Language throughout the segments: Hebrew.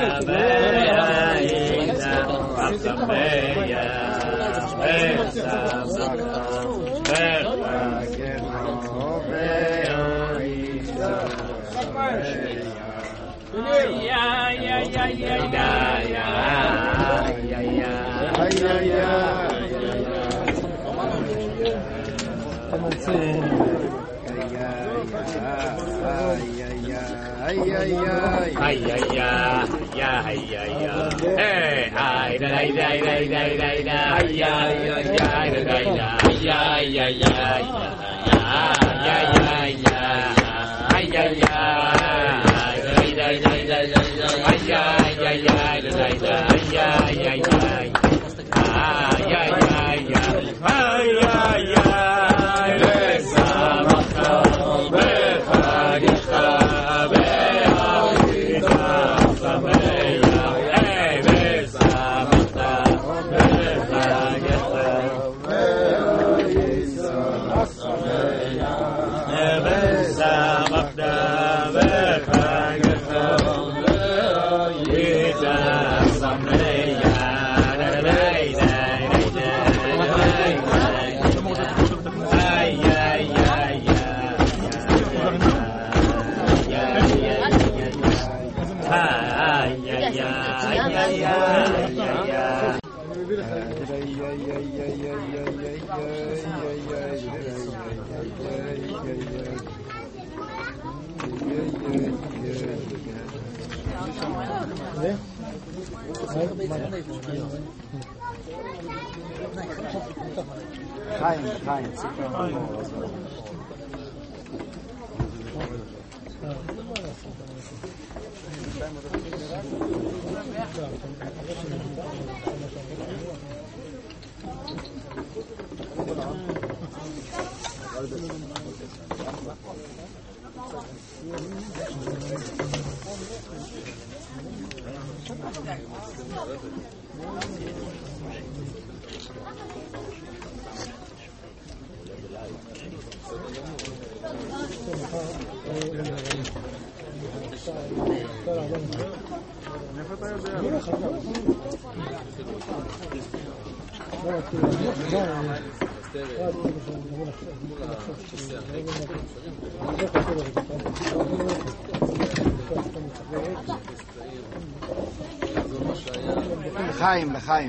לחיים.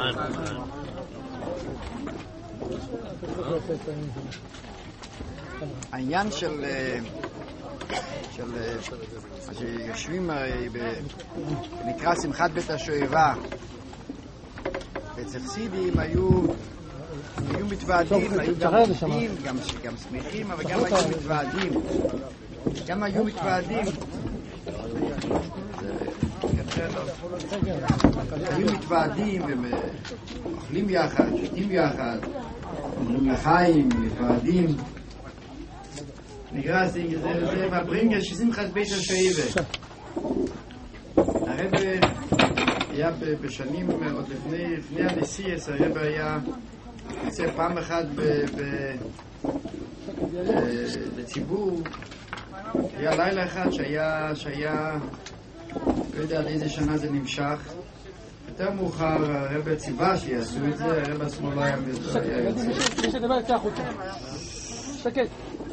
העניין של שיושבים נקרא שמחת בית השואבה אצל חסידים היו מתוועדים, היו גם עובדים, גם שמחים, אבל גם היו מתוועדים. היו מתוועדים ואוכלים יחד, שותים יחד, אומרים לחיים, מתוועדים. נקרא זה מהברינגר ששמחת בית השואבה. הרב היה בשנים, עוד לפני הנסיעס, הרב היה יוצא פעם אחת לציבור. היה לילה אחד שהיה לא יודע עד איזה שנה זה נמשך. יותר מאוחר הרב ציווה שיעשו את זה, הרב עצמו לא היה יוצא. יש לדבר יצא החוצה. שקט.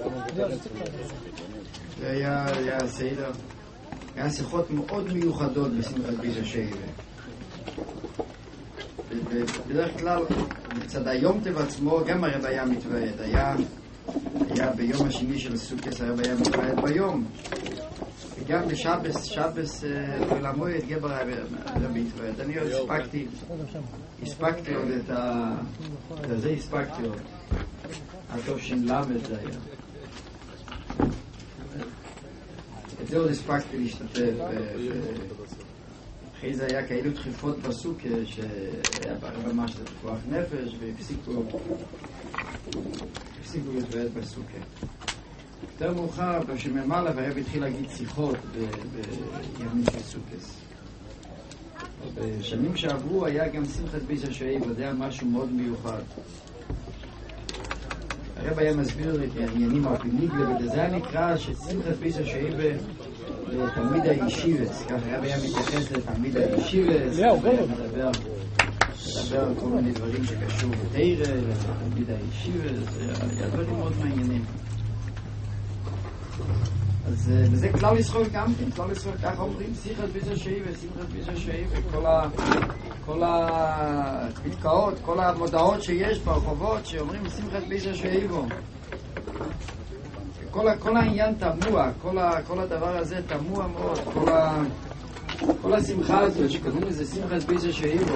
זה היה סדר. היה שיחות מאוד מיוחדות בשמחת בית השואבה. בדרך כלל מצד היום טבע עצמו גם הרב היה מתוועד. היה ביום השני של סוכות הרב היה מתוועד ביום. וגם בשבס ולמועד גבר הרב מתוועד. אני עוד הספקתי עוד את זה הספקתי עוד. הטוב שלמד זה היה. את זה עוד הספקתי להשתתף. אחרי זה היה כאלו דחיפות בסוכה שהיה ממש לפתוח נפש והפסיקו להתוועד בסוכה. יותר מאוחר, כשממעלה והרב התחיל להגיד שיחות בימים של סוכות. בשנים שעברו היה גם שמחת בית השואבה, זה היה משהו מאוד מיוחד. הרב היה מסביר את העניינים הפניגלה, וזה היה נקרא ששמחת בית השואבה לתלמיד הישיבס, ככה הרב היה מתייחס לתלמיד הישיבס, מדבר על כל מיני דברים שקשור בתורה, לתלמיד הישיבס, היה דברים מאוד מעניינים. אז וזה כלל ישראל גם כן, כלל ישראל ככה אומרים, שיחת ביזר שייבה, שמחת ביזר שייבה, כל הפתקאות, כל המודעות שיש ברחובות שאומרים שמחת ביזר שייבה. כל העניין תמוה, כל הדבר הזה תמוה מאוד, כל השמחה הזאת שקוראים לזה שמחת ביזר שייבה.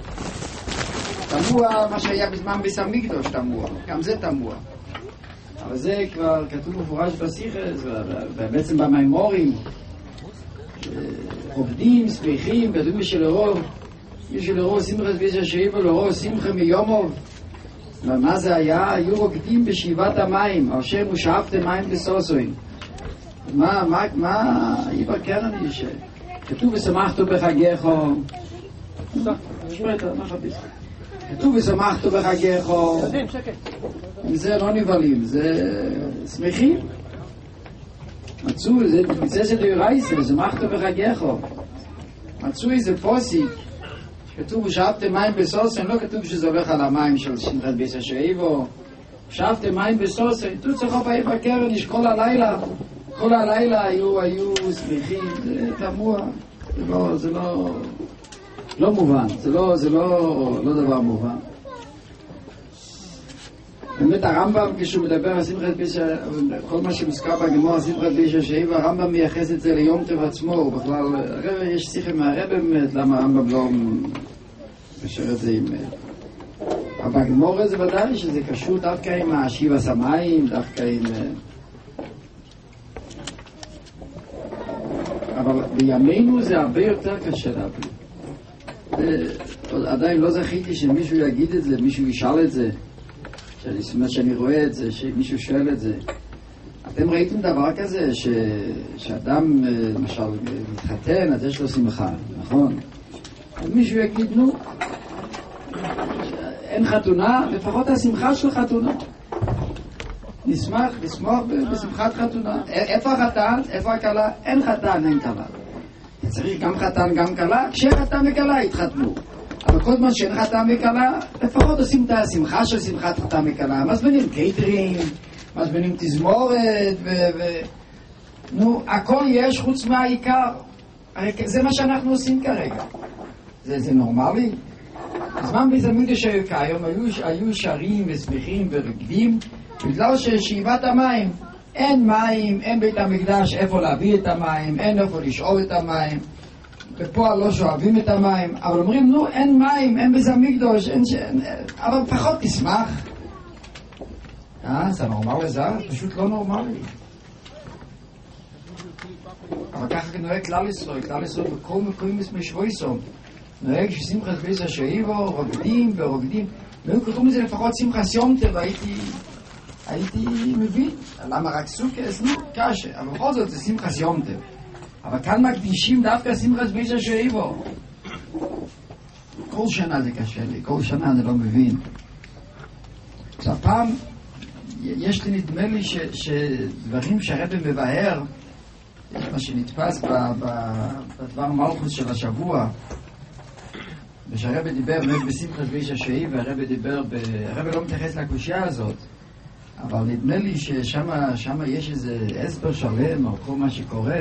תמוה מה שהיה בזמן ביס המקדוש תמוה, גם זה תמוה. אבל זה כבר כתוב מפורש בשיחס, ובעצם במימורים, עובדים, שמחים, בדומה של הרוב, של הרוב שמחת ביזר שייבה, לרוב שמחה מיומוב. ומה זה היה? היו רוקדים בשאיבת המים, אשר מושאבתם מים בסוסוין. מה איבר קרני כתוב ושמחתו בחגיך, כתוב ושמחתו בחגיך, זה לא נבלים, זה שמחים. מצאו, זה מצא דאורייסה, ושמחתו בחגיך. מצאו איזה פוסיק, כתוב ושאבתם מים בסוסן, לא כתוב שזה הולך על המים של שמחת ביזר שייבה. שאבתם מים בסוסן, תוצאו באיבר קרני, כל הלילה היו שמחים, זה תמוה, זה לא מובן, זה לא דבר מובן. באמת הרמב"ם כשהוא מדבר על שמחת ביזר, כל מה שמוזכר בגמרא על שמחת ביזר שייבה, הרמב"ם מייחס את זה ליום טוב עצמו, ובכלל יש שיחה מהרב באמת למה הרמב"ם לא קשר את זה עם... אבל בגמרא זה ודאי שזה קשור דווקא עם השיבה סמיים, דווקא עם... אבל בימינו זה הרבה יותר קשה להביא. עדיין לא זכיתי שמישהו יגיד את זה, מישהו ישאל את זה, שאני רואה את זה, שמישהו שואל את זה. אתם ראיתם דבר כזה שאדם למשל מתחתן, אז יש לו שמחה, נכון? אז מישהו יגיד, נו, אין חתונה, לפחות השמחה של חתונה. נשמח בשמחת חתונה. איפה החתן? איפה הכלה? אין חתן, אין כלה. צריך גם חתן, גם כלה. כשחתן וכלה יתחתנו. אבל כל זמן שאין חתן וכלה, לפחות עושים את השמחה של שמחת חתן וכלה. מזמינים קייטרינג, מזמינים תזמורת, נו, הכל יש חוץ מהעיקר. זה מה שאנחנו עושים כרגע. זה נורמלי? בזמן בהזדמנות שהיום היו שרים ושמחים ורקדים, בגלל ששאיבת המים, אין מים, אין בית המקדש איפה להביא את המים, אין איפה לשאוב את המים, בפועל לא שואבים את המים, אבל אומרים, נו, אין מים, אין בית המקדש, אבל פחות תשמח. זה נורמלי זה? פשוט לא נורמלי. אבל ככה נראה כלל ישראל בכל מקום משבוי סום. נראה כששמחת ביזר שייבה, רוקדים ורוקדים, והיו קוראים לזה לפחות שמחת יום טוב, הייתי מבין, למה רק סוכס? נו, קשה, אבל בכל זאת זה שמחת יום טוב. אבל כאן מקדישים דווקא שמחת ביזר שייבה. כל שנה זה קשה לי, כל שנה אני לא מבין. אז הפעם, יש לי נדמה לי שדברים שהרבא מבאר, מה שנתפס בדבר מלכוס של השבוע, ושהרבא דיבר באמת בשמחת ביזר שייבה, הרבא לא מתייחס לקושיה הזאת, אבל נדמה לי ששם יש איזה הסבר שלם על כל מה שקורה,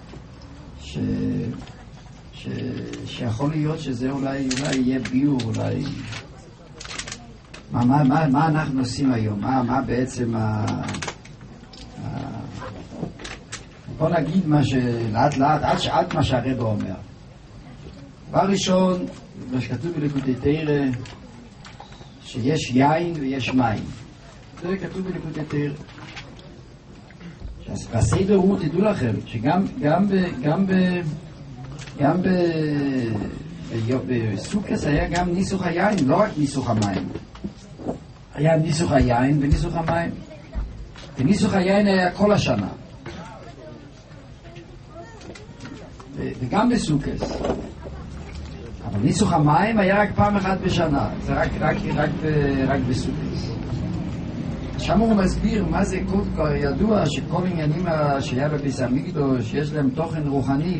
שיכול להיות שזה אולי יהיה ביור, אולי מה אנחנו עושים היום, מה בעצם בוא נגיד מה שלאט לאט עד מה שהרבא אומר. דבר ראשון, מה שכתוב בליקוטי תורה, שיש יין ויש מים. זה כתוב בליקוטי תורה. בסדר הוא, תדעו לכם, שגם בסוכס היה גם ניסוך היין, לא רק ניסוך המים. היה ניסוך היין וניסוך המים. וניסוך היין היה כל השנה. וגם בסוכס. אבל ניסוך המים היה רק פעם אחת בשנה. זה רק בסוכס. שם הוא מסביר מה זה כבר ידוע שכל עניינים שהיה בביס המקדוש יש להם תוכן רוחני,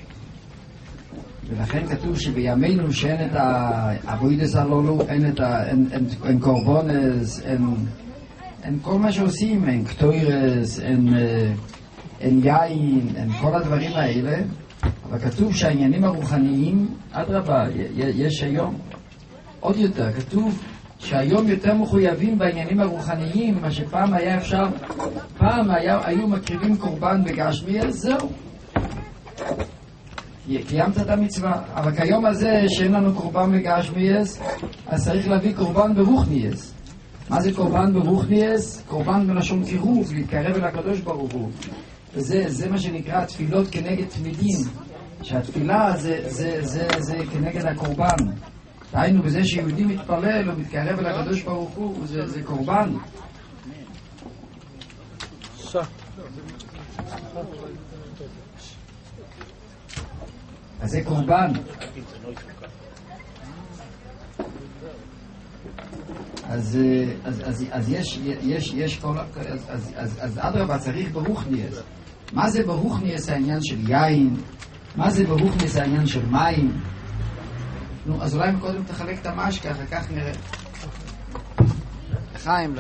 ולכן כתוב שבימינו שאין את האבוידס הללו, אין קורבונס, אין כל מה שעושים, אין קטוירס, אין יין, אין כל הדברים האלה, אבל כתוב שהעניינים הרוחניים, אדרבה, יש היום עוד יותר, כתוב שהיום יותר מחויבים בעניינים הרוחניים, מה שפעם היה אפשר, פעם היו מקריבים קורבן בגשמי, זהו, קיימת את המצווה. אבל כיום הזה שאין לנו קורבן בגשמי, אז צריך להביא קורבן ברוחני. מה זה קורבן ברוחני? קורבן בלשון קירוב, להתקרב אל הקדוש ברוך הוא. וזה מה שנקרא תפילות כנגד תמידים, שהתפילה זה כנגד הקורבן. היינו בזה שיהודי מתפלל ומתקרב אל הקדוש ברוך הוא, זה קורבן. אז זה קורבן. אז יש כל, אז אדרבה צריך ברוכניאס. מה זה ברוכניאס? העניין של יין. מה זה ברוכניאס? העניין של מים. נו, אז אולי קודם תחלק את המשקה, אחר כך נראה. לחיים.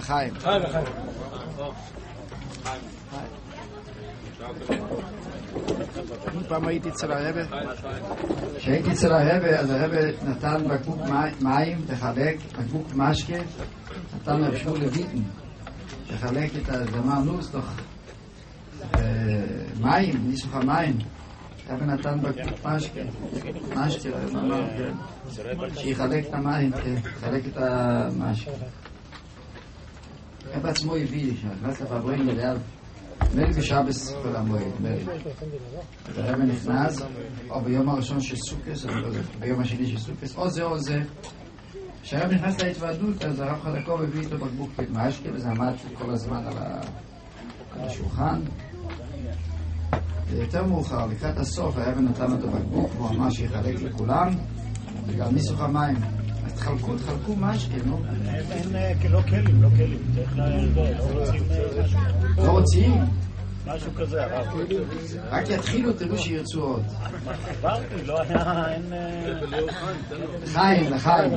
פעם הייתי אצל הרבה, כשהייתי אצל הרבה, אז הרבה נתן בקבוק מים, תחלק, בקבוק משקה, נתן לרשמו לויטן, תחלק את הזמר נוס תוך מים, ניסוך המים, הרבה נתן בקבוק משקה, שיחלק את המים, תחלק את המשקה. הרבה עצמו הביא, שנכנס לפברין ליד, מלי בשבס כל המועד, מלי. הרב נכנס, או ביום הראשון של סוכס, ביום השני של סוכס, או זה. כשהרב נכנס להתוועדות, אז הרב חלקוב הביא איתו בקבוק משקה, וזה עמד כל הזמן על השולחן. יותר מאוחר, לקראת הסוף, הרב נתן אותו בקבוק, והוא אמר שיחלק לכולם, וגם ניסוך המים. אז תחלקו משקה, נו. אין, לא כלים. לא רוצים? משהו כזה, הרב. רק יתחילו, תראו שירצו עוד. עברתי, לא היה, אין... לחיים.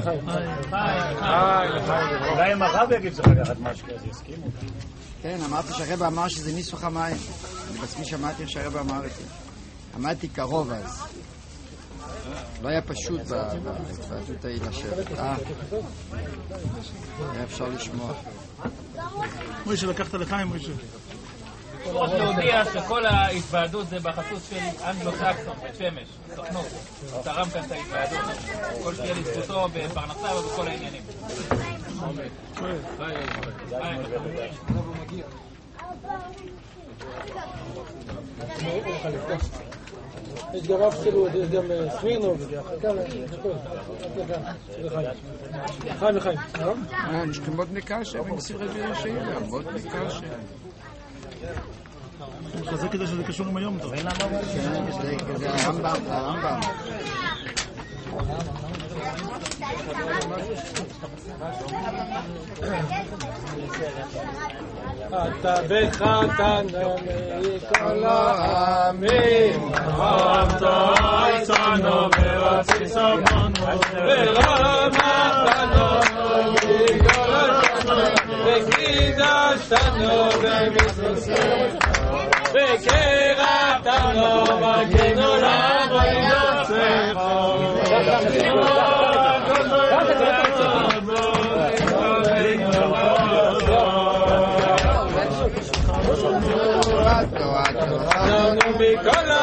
אולי אם הרב יגיד צריך לקחת משקה, אז יסכימו. כן, אמרתי שהרבא אמר שזה ניסוך המים. אני בעצמי שמעתי איך שהרבא אמר את זה. עמדתי קרוב אז. לא היה פשוט בהתוועדות ההיא לשבת. היה אפשר לשמוע. מוישה, לקחת לחיים, מוישה. צריך להודיע שכל ההתוועדות זה בחסות של אנגלו-סקסון, בית שמש, סוכנות. הוא תרם כאן את ההתוועדות. כל שתהיה לזכותו בפרנסה ובכל העניינים. יש גם אבסולוט, יש גם סמירנוב, חיים. יש כמות נקשה, במסירה בירשעים, כמות נקשה. חזק כדי שזה קשור עם היום טוב. כן, זה הרמב"ם. אתה בחתנה מכל העמים אהבת עיסנו ורציסנו ורמתנו מכל השנים וקידשתנו במצוותיך וקרבתנו בגדולה ויוצאך בכל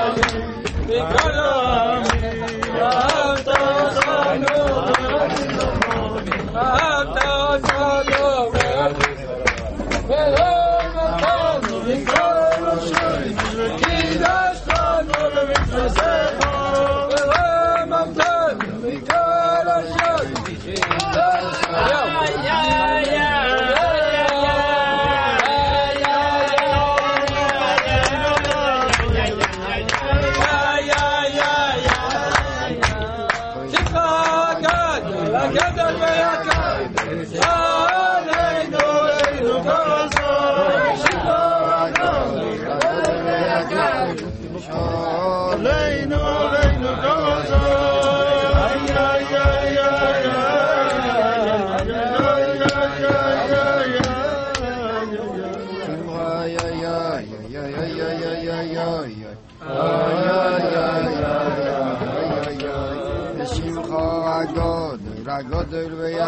העמים אהבת אותנו ורמתנו מכל השנים וקידשתנו במצוותיך ורמתנו מכל השנים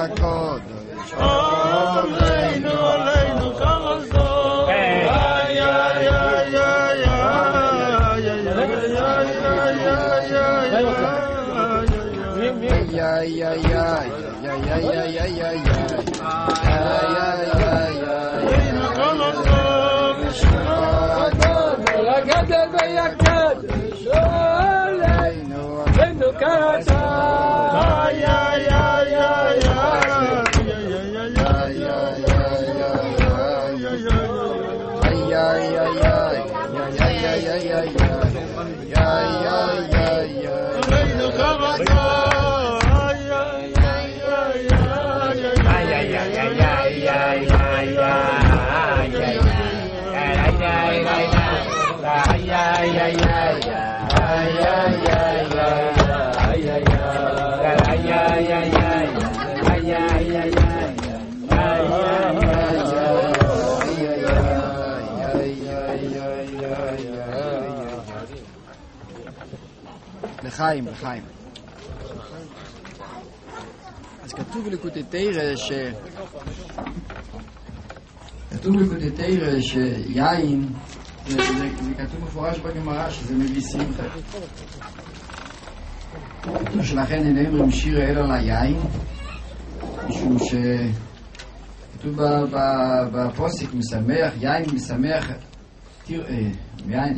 הקודש עלינו עלינו כרזו איי איי איי איי הגדל ויקדש עלינו עלינו כרזו איי איי איי איי לחיים. אז כתוב בליקוטי תורה שיין, זה כתוב מפורש בגמרא שזה מביא שמחה. כתוב שלכן אין אומרים שיר אלא ליין, משום שכתוב בפוסק משמח, יין משמח, יין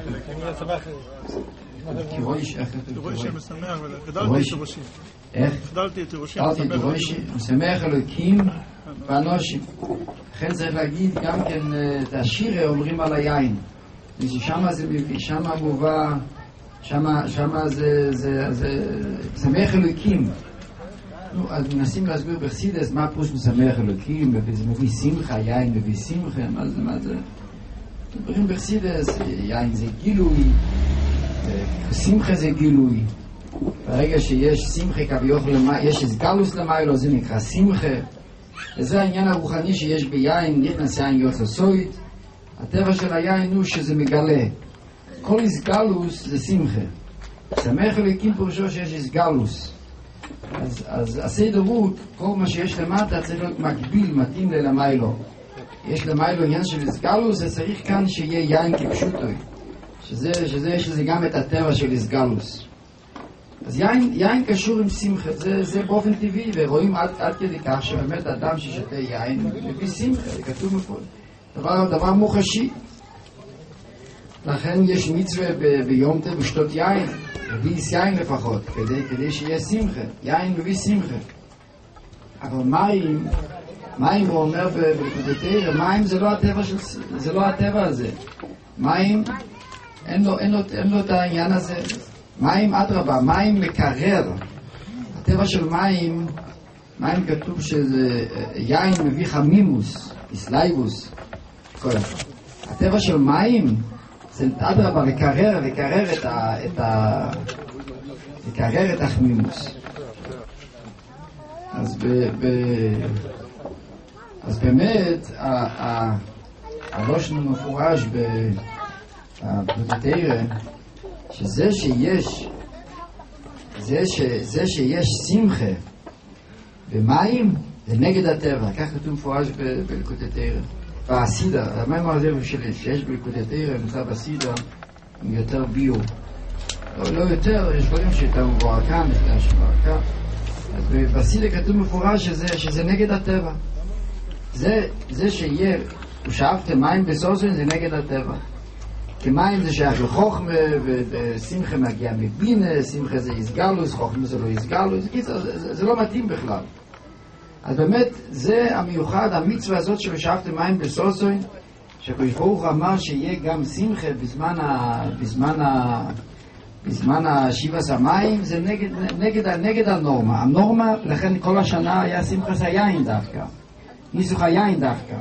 תירוש, איך כתוב? תירוש משמח, גדלתי את תירושים. איך? גדלתי את תירושים. גדלתי את תירושים, משמח אלוקים ואנושים. לכן צריך להגיד גם כן את השיר אומרים על היין. שמה מובא, שמה זה משמח אלוקים. אז מנסים להסביר בחסידות מה פירוש משמח אלוקים, וזה מביא שמחה, יין מביא שמחה, מה זה? דברים בחסידות, יין זה גילוי, שמחה זה גילוי. ברגע שיש שמחה כביכול, יש הסגלוס למיילו, זה נקרא שמחה. וזה העניין הרוחני שיש ביין, נכנס יין יוצא סוית. הטבע של היין הוא שזה מגלה. כל הסגלוס זה שמחה. שמח אלוקים פירושו שיש הסגלוס. אז הסדרות, כל מה שיש למטה צריך להיות מקביל, מתאים ללמיילו. יש למיילו עניין של הסגלוס, זה צריך כאן שיהיה יין כפשוטוי. שזה יש לזה גם את הטבע של הסגלוס. אז יין קשור עם שמחה, זה באופן טבעי, ורואים עד כדי כך שבאמת אדם ששתה יין מביא שמחה, זה כתוב מפה. דבר מוחשי. לכן יש מצווה ביום טוב לשתות יין, מביא יין לפחות, כדי שיהיה שמחה. יין מביא שמחה. אבל מים הוא אומר בליקוטי תורה, מים זה לא הטבע הזה. מים אין לו את העניין הזה. מים אדרבה, מים מקרר. הטבע של מים כתוב שזה יין מביא חמימוס, איסלייבוס. הטבע של מים זה אדרבה לקרר את החמימוס. אז באמת הלושן מפורש בתורה שזה שיש שמחה במים זה נגד הטבע, כך כתוב מפורש בליקוטי תורה. והסידה, המים הזה שיש בליקוטי תורה נמצא בסידה עם יותר ביור, לא יותר, יש דברים שיותר מבוארקן, יותר שמוארקן. אז בסידה כתוב מפורש שזה נגד הטבע. זה שיהיה ושאבתם מים בסוסן זה נגד הטבע. כי מים זה שייך לחוכמה, ושמחה מגיע מבינה, שמחה זה יסגלוס, חוכמה זה לא יסגלוס, זה לא מתאים בכלל. אז באמת זה המיוחד, המצווה הזאת ששאבתם מים בסוסן, שהקדוש ברוך הוא אמר שיהיה גם שמחה בזמן השיבת המים, זה נגד הנורמה. הנורמה, לכן כל השנה היה שמחת היין דווקא, ניסוך היין דווקא.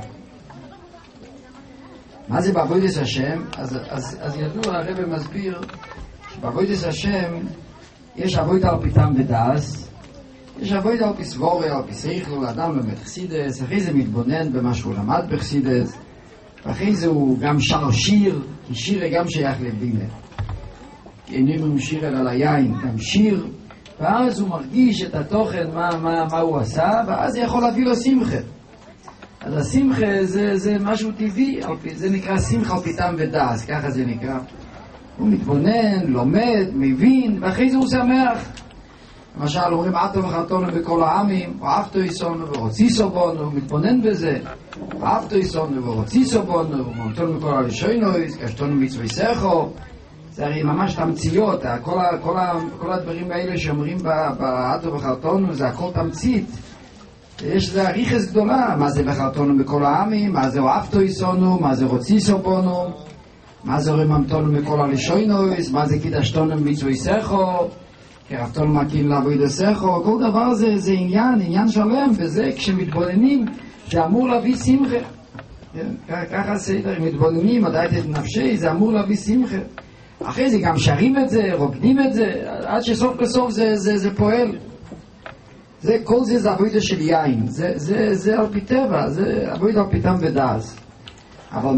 מה זה בעבודת השם? אז ידוע, הרב מסביר שבעבודת השם יש עבודת על פי טעם ודעת, יש עבודת על פי סבורה, על פי שכל, אדם לומד חסידות, אחרי זה מתבונן במה שהוא למד בחסידות, ואחרי זה הוא גם שר שיר, כי שיר גם שייך לבינה. כי איננו שיר אלא ליין, גם שיר ואז הוא מרגיש את התוכן, מה הוא עשה, ואז זה יכול להביא לו שמחה. אז השמחה זה משהו טבעי, זה נקרא שמחה על פי טעם ודעת, ככה זה נקרא. הוא מתבונן, לומד, מבין, ואחרי זה הוא שמח. למשל אומרים עטו וחרטונו בכל העמים, ואהבתו יסונו ורציסו בונו, הוא מתבונן בזה. ואהבתו יסונו ורציסו בונו, ומתנו בכל הראשונויס, קשתנו מצווי סכו. זה הרי ממש תמציות, כל הדברים האלה שאומרים בעטו וחרטונו זה הכל תמצית. יש לזה עריכת גדולה, מה זה בחרטונו בכל העמים, מה זה אהבתו יסונו, מה זה רציסו בונו, מה זה רממתונו בכל הראשונויס, מה זה קידשתנו מצווי סכו. כרפתון מקים לעבוד הסכו, כל דבר זה עניין שלם, וזה כשמתבוננים זה אמור להביא שמחה. ככה סדר, מתבוננים, עדיין את נפשי, זה אמור להביא שמחה. אחרי זה גם שרים את זה, רוקדים את זה, עד שסוף בסוף זה פועל. כל זה עבודה של יין, זה על פי טבע, זה עבודה על פי טעם ודעת. אבל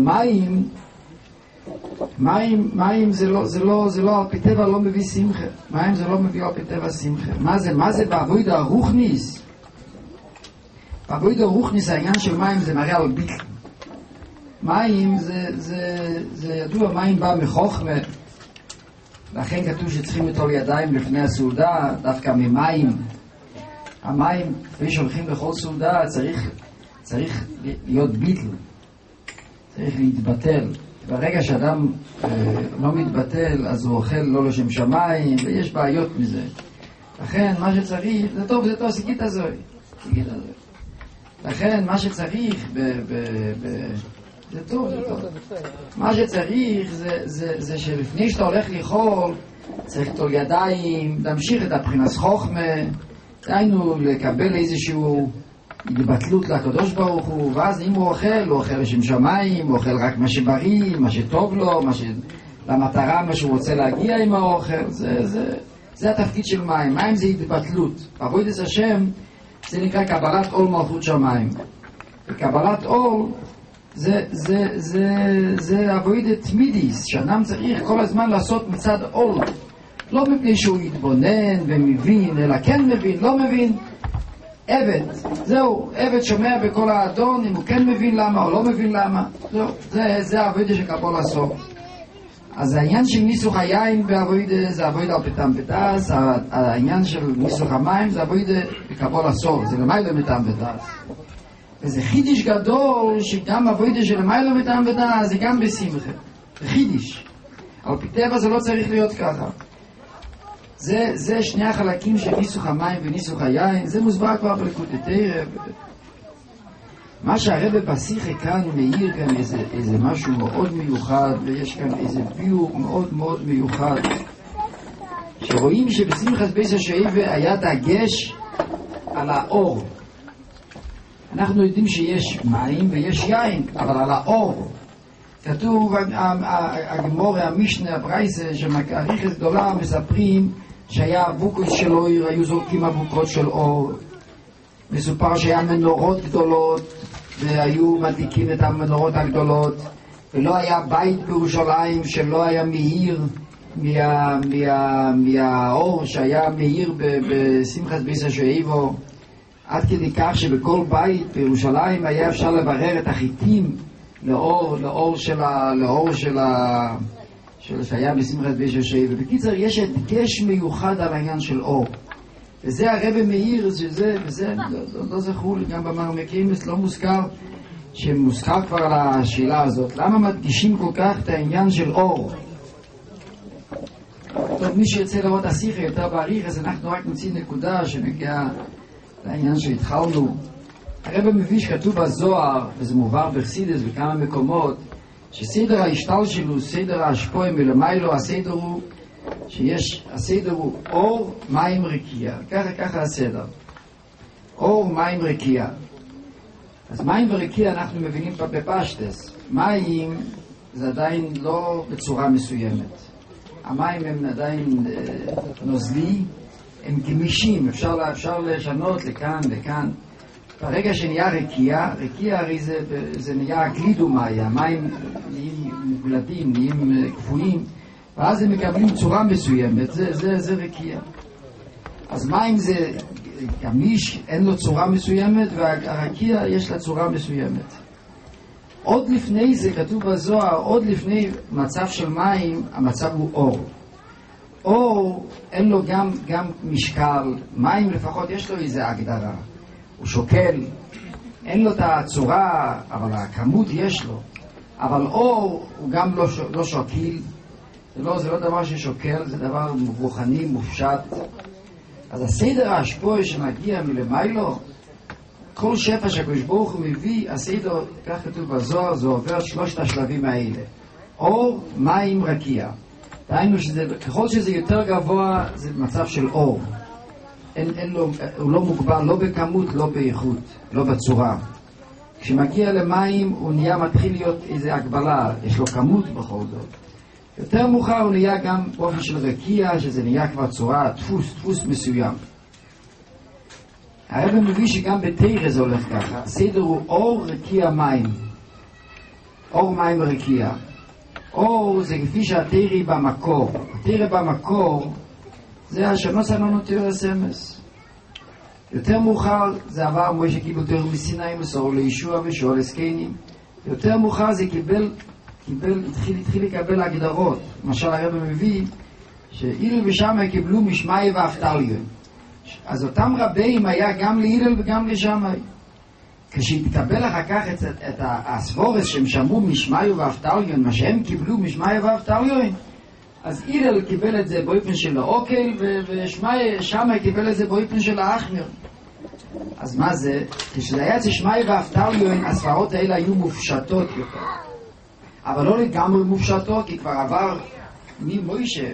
מים זה לא על פי טבע, לא מביא שמחה. מים זה לא מביא על פי טבע שמחה. מה זה בעבודה הרוחניס? בעבודה הרוחניס העניין של מים זה מראה על ביטל. מים זה ידוע, מים בא מחוכמה, לכן כתוב שצריכים לטול ידיים לפני הסעודה, דווקא ממים. המים, כפי שהולכים לכל סעודה, צריך להיות ביטל, צריך להתבטל. ברגע שאדם לא מתבטל, אז הוא אוכל לא לשם שמיים, ויש בעיות מזה. לכן מה שצריך, זה טוב, סיקית הזוי. לכן מה שצריך, זה טוב. מה שצריך זה שלפני שאתה הולך לאכול, צריך לטול ידיים, להמשיך את הבחינת חוכמה, דיינו לקבל איזשהו התבטלות לקדוש ברוך הוא, ואז אם הוא אוכל לשם שמיים, הוא אוכל רק מה שבריא, מה שטוב לו, למטרה, מה שהוא רוצה להגיע עם האוכל. זה התפקיד של מים. מים זה התבטלות. בעבודת השם זה נקרא קבלת עול מלכות שמיים. וקבלת עול זה עבודת מידיס, שאדם צריך כל הזמן לעשות מצד עול. לא מפני שהוא יתבונן ומבין, אלא כן מבין, לא מבין. עבד, זהו, עבד שומע בכל האדון, אם הוא כן מבין למה או לא מבין למה. זהו, זה העבודה שקבול הסוף. אז העניין של ניסוך היין בעבודה זה עבודה על פתם בדס, העניין של ניסוך המים זה עבודה בקבול הסוף, זה למיילו מתם בדס. וזה חידיש גדול שגם עבודה של למיילו מתם בדס זה גם בשמחה, זה חידיש. על פי טבע זה לא צריך להיות ככה. זה שני החלקים של ניסוך המים וניסוך היין, זה מוסבר כבר בליקוטי תורה. מה שהרבא בשיחה כאן מאיר כאן איזה משהו מאוד מיוחד, ויש כאן איזה ביור מאוד מאוד מיוחד, שרואים שבשמחת בייס השואבה היה דגש על האור. אנחנו יודעים שיש מים ויש יין, אבל על האור. כתוב, הגמור, המשנה, הברייסה, שמעריכת גדולה מספרים שהיה אבוקות של אור, היו זורקים אבוקות של אור. מסופר שהיה מנורות גדולות, והיו מדליקים את המנורות הגדולות, ולא היה בית בירושלים שלא היה מאיר מהאור שהיה מאיר בשמחת בייס השואבה, עד כדי כך שבכל בית בירושלים היה אפשר לברר את החיטים לאור שהיה בשמחת בייס השואבה. בקיצר, יש הדגש מיוחד על העניין של אור, וזה הרב מאיר, וזה לא זכור גם במרמקים, לא מוזכר, שמוזכר כבר על השאלה הזאת, למה מדגישים כל כך את העניין של אור. טוב, מי שירצה לראות השיחה יותר בעריך, אז אנחנו רק נוציא נקודה שנגיע לעניין שהתחלנו. הרב מביא שכתוב בזוהר, וזה מובהר בחסידות בכמה מקומות, שסדר ההשתלשלות, סדר ההשפועה מלמיילו, הסדר הוא הסדר הוא אור, מים, רקיע. ככה הסדר. אור, מים, רקיע. אז מים ורקיע אנחנו מבינים בפשטס. מים זה עדיין לא בצורה מסוימת. המים הם עדיין נוזלי, הם גמישים, אפשר לשנות לכאן וכאן. ברגע שנהיה רקיע הרי זה נהיה גלידומאי, המים נהיים מוגלדים, נהיים קפואים, ואז הם מקבלים צורה מסוימת, זה רקיע. אז מים זה גמיש, אין לו צורה מסוימת, והרקיע יש לה צורה מסוימת. עוד לפני זה כתוב בזוהר, עוד לפני מצב של מים, המצב הוא אור. אור אין לו גם משקל, מים לפחות יש לו איזה הגדרה, הוא שוקל, אין לו את הצורה, אבל הכמות יש לו. אבל אור הוא גם לא שוקל, זה לא דבר ששוקל, זה דבר רוחני, מופשט. אז הסדר ההשפוע שמגיע מלמיילו, כל שפע שהקדוש ברוך הוא מביא, הסדר, כך כתוב בזוהר, זה עובר 3 השלבים האלה. אור, מים, רקיע. דהיינו ככל שזה יותר גבוה, זה מצב של אור. הוא לא מוגבל, לא בכמות, לא באיכות, לא בצורה. כשמגיע למים, הוא מתחיל להיות איזו הגבלה, יש לו כמות בכל זאת. יותר מאוחר הוא נהיה גם באופן של רקיע, שזה נהיה כבר צורה, דפוס מסוים. הרב מביא שגם בתורה זה הולך ככה. הסדר הוא אור, רקיע, מים. אור, מים ורקיע. אור זה כפי שהתורה במקור. התורה במקור זה השנוס לנו תורה סמס. יותר מאוחר זה עבר מוישה קיבל תורה מסיני, מסור לישוע ושאול הסקיינים. יותר מאוחר זה התחיל לקבל הגדרות. למשל הרב מביא שאילל ושמאי קיבלו משמאי ואפתליון. אז אותם רבים היה גם להילל וגם לשמאי. כשהתקבל אחר כך את הסבורס שהם שמעו משמאי ואפתליון, מה שהם קיבלו משמאי ואפתליון, אז הילל קיבל את זה באופן של האוקל, ושמאי קיבל את זה באופן של האחמיר. אז מה זה? כשזה היה שמאי ואפתליון, הספרות האלה היו מופשטות יותר. אבל לא לגמרי מופשטות, כי כבר עבר ממוישה.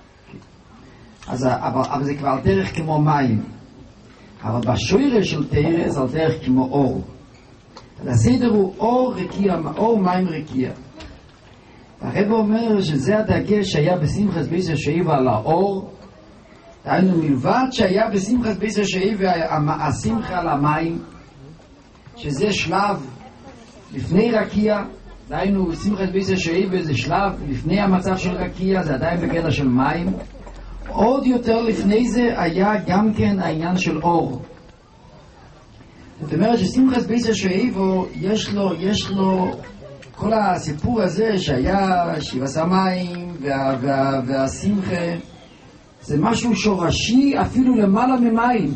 אבל זה כבר דרך כמו מים. אבל בשוירה של תורה זה דרך כמו אור. אז הסדר הוא אור רקיע, אור מים רקיע. הרב אומר שזה הדגש שהיה בשמחת ביס השואיבה על האור. דהיינו מלבד שהיה בשמחת ביס השואיבה השמחה על המים, שזה שלב לפני רקיע. דהיינו שמחת ביס השואיבה זה שלב לפני המצב של רקיע, זה עדיין בגדר של מים. עוד יותר לפני זה היה גם כן העניין של אור. זאת אומרת ששמחת ביס השואיבה יש לו כל הסיפור הזה שהיה שבעת המים והשמחה, זה משהו שורשי אפילו למעלה ממים.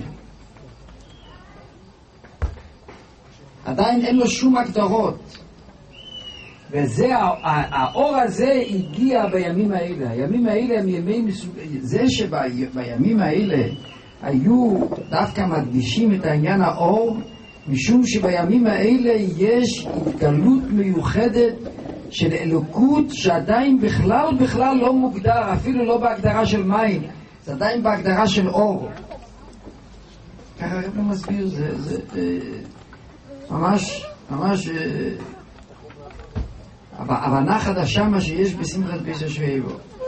עדיין אין לו שום הגדרות. וזה, האור הזה הגיע בימים האלה. הימים האלה הם ימים זה שבימים האלה היו דווקא מדגישים את העניין האור, משום שבימים האלה יש התגלות מיוחדת של אלוקות שעדיין בכלל לא מוגדר, אפילו לא בהגדרה של מים, זה עדיין בהגדרה של אור. ככה הרב מסביר, זה ממש הבנה חדשה מה שיש בשמחת ביס השואיבה.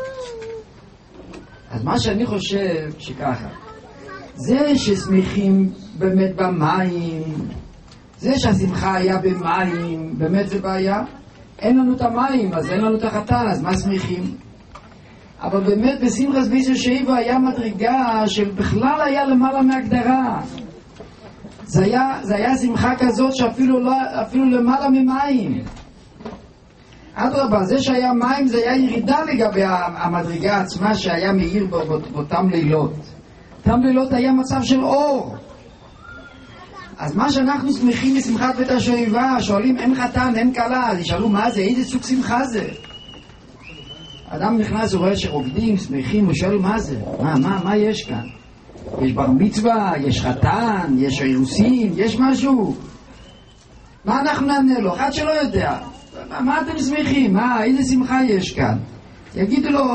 אז מה שאני חושב שככה, זה ששמחים באמת במים, זה שהשמחה היה במים, באמת זה בעיה. אין לנו את המים, אז אין לנו את החתן, אז מה שמחים? אבל באמת בשמחת ביס השואיבה היה מדרגה שבכלל היה למעלה מהגדרה. זה היה שמחה כזאת שאפילו למעלה ממים. אדרבה, זה שהיה מים זה היה ירידה לגבי המדרגה עצמה שהיה מאיר באותם לילות. אותם לילות היה מצב של אור. אז מה שאנחנו שמחים בשמחת בית השואיבה, שואלים אין חתן, אין כלה, אז ישאלו מה זה, איזה סוג שמחה זה? אדם נכנס ורואה שרוקדים, שמחים, ושואל מה זה? מה יש כאן? יש בר מצווה, יש חתן, יש אירוסין, יש משהו? מה אנחנו נענה לו? אחד שלא יודע. מה אתם שמחים? איזה שמחה יש כאן? יגידו לו,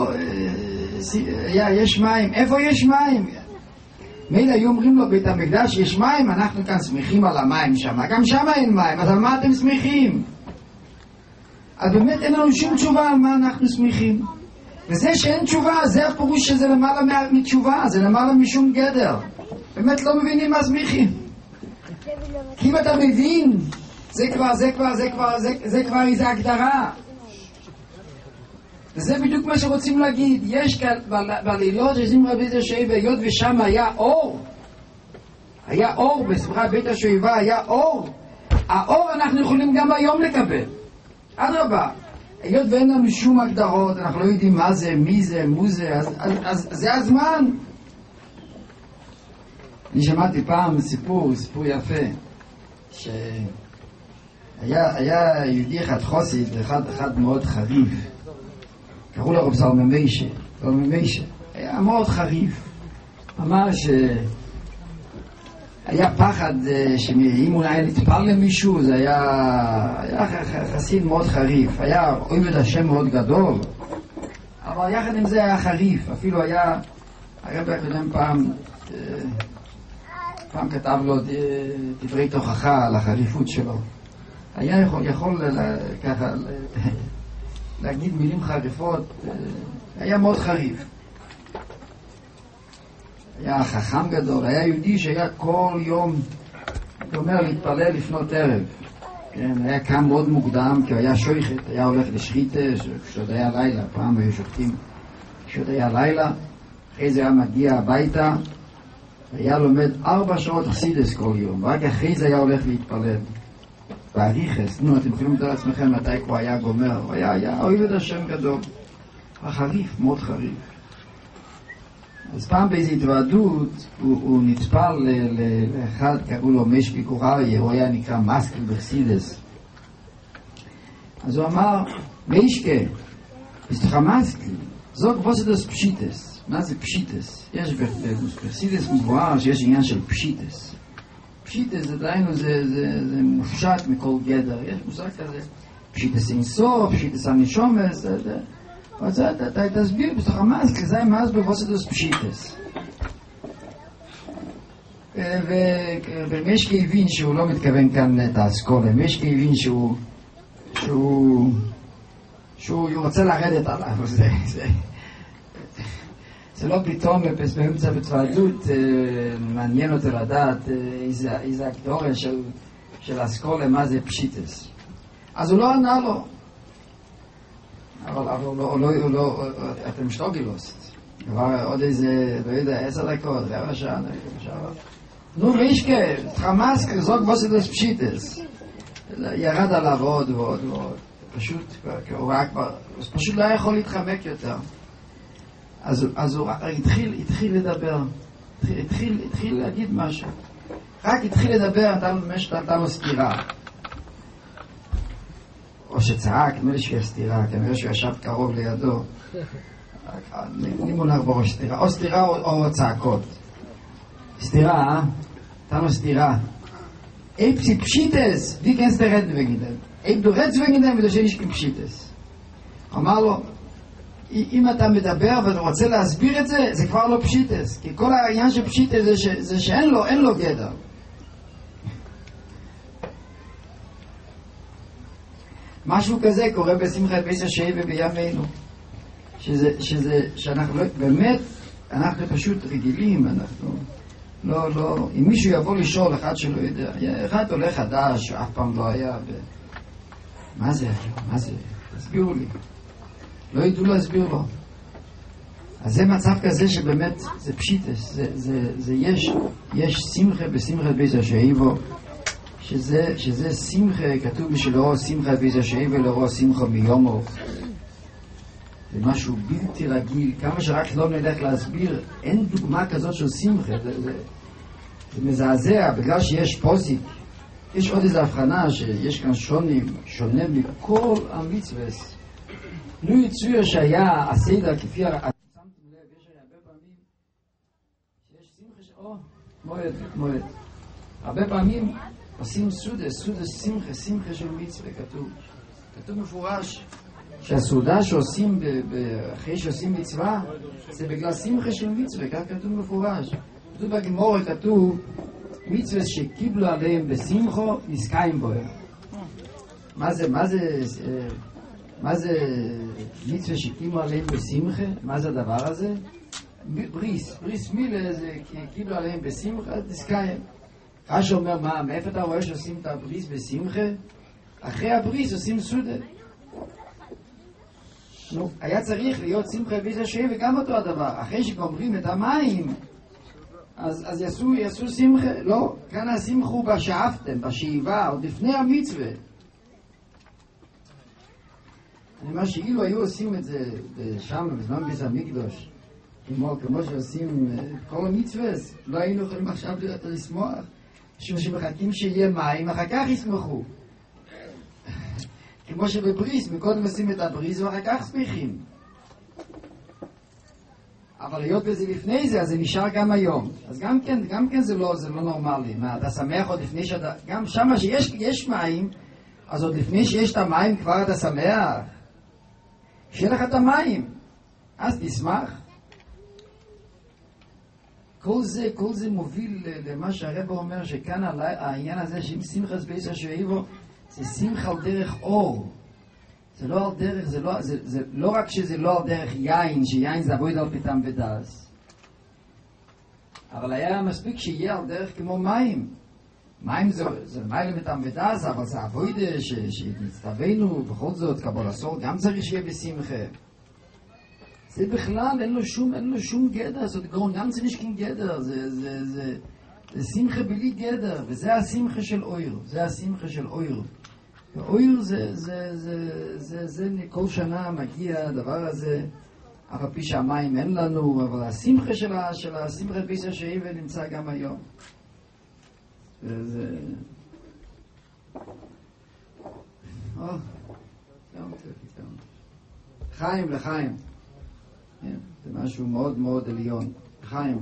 יש מים. איפה יש מים? מילא היו אומרים לו בית המקדש יש מים, אנחנו כאן שמחים על המים שם. גם שם אין מים, אז על מה אתם שמחים? אז באמת אין לנו שום תשובה על מה אנחנו שמחים. וזה שאין תשובה, זה הפירוש שזה למעלה מתשובה, זה למעלה משום גדר. באמת לא מבינים מה שמחים. כי אם אתה מבין, זה כבר איזו הגדרה. וזה בדיוק מה שרוצים להגיד. יש כאן בלילות של שמחה בית השואבה, היות ושם היה אור, היה אור בשמחה בית השואבה, היה אור. האור אנחנו יכולים גם היום לקבל. אדרבה, היות ואין לנו שום הגדרות, אנחנו לא יודעים מה זה, מי זה, מו זה, אז זה הזמן. אני שמעתי פעם סיפור יפה, שהיה יהודי אחד חוסיד, אחד מאוד חריף, קראו לו רב זלמן מיישה, היה מאוד חריף, אמר היה פחד שאם הוא היה נטפל למישהו, זה היה חסיד מאוד חריף, היה עובד השם מאוד גדול, אבל יחד עם זה היה חריף, אפילו היה הקודם פעם כתב לו דברי תוכחה על החריפות שלו, היה יכול ככה להגיד מילים חריפות, היה מאוד חריף, היה חכם גדול, היה יהודי שהיה כל יום, זאת אומרת, להתפלל לפנות ערב, כן, היה קם מאוד מוקדם, כי היה שויכת, היה הולך לשחיתה, כשעוד היה לילה, פעם היו שוחטים, כשעוד היה לילה, אחרי זה היה מגיע הביתה, היה לומד 4 שעות חסידס כל יום, ורק אחרי זה היה הולך להתפלל. בעריכס, אתם יכולים לדעת לעצמכם מתי הוא היה גומר, הוא היה אוהב השם גדול, חריף, מאוד חריף. אז פעם באיזו התוועדות הוא נטפל לאחד, קראו לו משפיק אוריה, הוא היה נקרא מסקל בחסידס. אז הוא אמר, משקה, יש לך מסקל, זו גבוסדוס פשיטס. מה זה פשיטס? יש בחסידס מבואר שיש עניין של פשיטס. פשיטס זה דיינו, זה מופשט מכל גדר, יש מושג כזה, פשיטס אינסוף, פשיטס הנשומס, אתה תסביר בתוך המסקל, זה מאז בבוסדוס פשיטס. ומשקה הבין שהוא לא מתכוון כאן את האסכולה, משקה הבין שהוא רוצה לרדת עליו, זה לא פתאום באמצע בתוועדות מעניין אותו לדעת איזה הגדורה של האסכולה, מה זה פשיטס. אז הוא לא ענה לו, אבל אתם שטוגילוסט, כבר עוד איזה, לא יודע, 10 דקות, רבע שעה, נו מישקה, חמאס כזוק בוסדוס פשיטס, ירד עליו עוד ועוד ועוד, פשוט, הוא פשוט לא יכול להתחמק יותר. אז הוא התחיל לדבר, התחיל להגיד משהו, רק התחיל לדבר, נתן לו סתירה, או שצעק, נראה לי שיש סתירה, כנראה שהוא ישב קרוב לידו, אני מונח בראש סתירה, או סתירה או צעקות. סתירה, נתן לו סתירה. אי פשיטס, וי כנסת רד וגידם. אי דורץ וגידם ודושן איש פשיטס. אמר לו, אם אתה מדבר ואתה רוצה להסביר את זה, זה כבר לא פשיטס. כי כל העניין של פשיטס זה שאין לו גדר. משהו כזה קורה בשמחת בית השואבה בימינו. שאנחנו באמת, אנחנו פשוט רגילים, אנחנו לא, אם מישהו יבוא לשאול אחד שלא יודע, אחד עולה חדש שאף פעם לא היה, מה זה? תסבירו לי. לא ידעו להסביר לו. אז זה מצב כזה שבאמת זה פשיטס, זה יש שמחה בשמחת בית השואבה, שזה שמחה, כתוב שלא שמחה בית השואבה, לא שמחה מיומו. זה משהו בלתי רגיל, כמה שרק לא נלך להסביר, אין דוגמה כזאת של שמחה, זה מזעזע, בגלל שיש פוסיק, יש עוד איזו הבחנה שיש כאן שונה מכל המצווס. נו יצויר שהיה הסדר כפי שמתם לב, יש הרבה פעמים שיש שמחה מועד. הרבה פעמים עושים סודס שמחה של מצווה, כתוב מפורש. שהסעודה שעושים אחרי שעושים מצווה זה בגלל שמחה של מצווה, כך כתוב מפורש. כתוב בגמרא, כתוב מצווה שקיבלו עליהם בשמחו נזכאים בהם. מה זה מצווה שקיבלו עליהם בשמחה? מה זה הדבר הזה? בריס מילה זה קיבלו עליהם בשמחה נזכאים. רש"י אומר, מאיפה אתה רואה שעושים את הבריס בשמחה? אחרי הבריס עושים סעודה. נו, היה צריך להיות שמחה ביס השם וגם אותו הדבר. אחרי שגומרים את המים, אז יעשו שמחה. לא, כאן השמחו בשאפתם, בשאיבה, עוד לפני המצווה. אני אומר שאילו היו עושים את זה שם, בזמן ביס המקדוש, כמו שעושים כל המצווה, לא היינו יכולים עכשיו לשמוח. משום שמחכים שיהיה מים, אחר כך ישמחו. כמו שבבריס, מקודם עושים את הבריס ואחר כך שמחים. אבל להיות בזה לפני זה, אז זה נשאר גם היום. אז גם כן זה לא נורמלי. מה, אתה שמח עוד לפני שאתה... גם שמה שיש מים, אז עוד לפני שיש את המים כבר אתה שמח. שיהיה לך את המים. אז תשמח. כל זה מוביל למה שהרב אומר, שכאן העניין הזה שאם שמחת ביס השאיבו, זה שמחה על דרך אור. זה לא על דרך, זה לא רק שזה לא על דרך יין, שיין זה עבוד על פתם ודס. אבל היה מספיק שיהיה על דרך כמו מים. מים זה מים לפתם ודס, אבל זה עבוד שנצטווינו, בכל זאת, קבול הסור, גם צריך שיהיה בשמחה. זה בכלל, אין לו שום גדר, זאת גרון, גם זה נשכין גדר, זה שמחה בלי גדר, וזה השמחה של אויר, זה השמחה של אויר. ואויר זה כל שנה מגיע הדבר הזה, אף פי שהמים אין לנו, אבל השמחה של השמחה ביס השאיבה נמצא גם היום. וזה... חיים לחיים. זה משהו מאוד מאוד עליון. לחיים.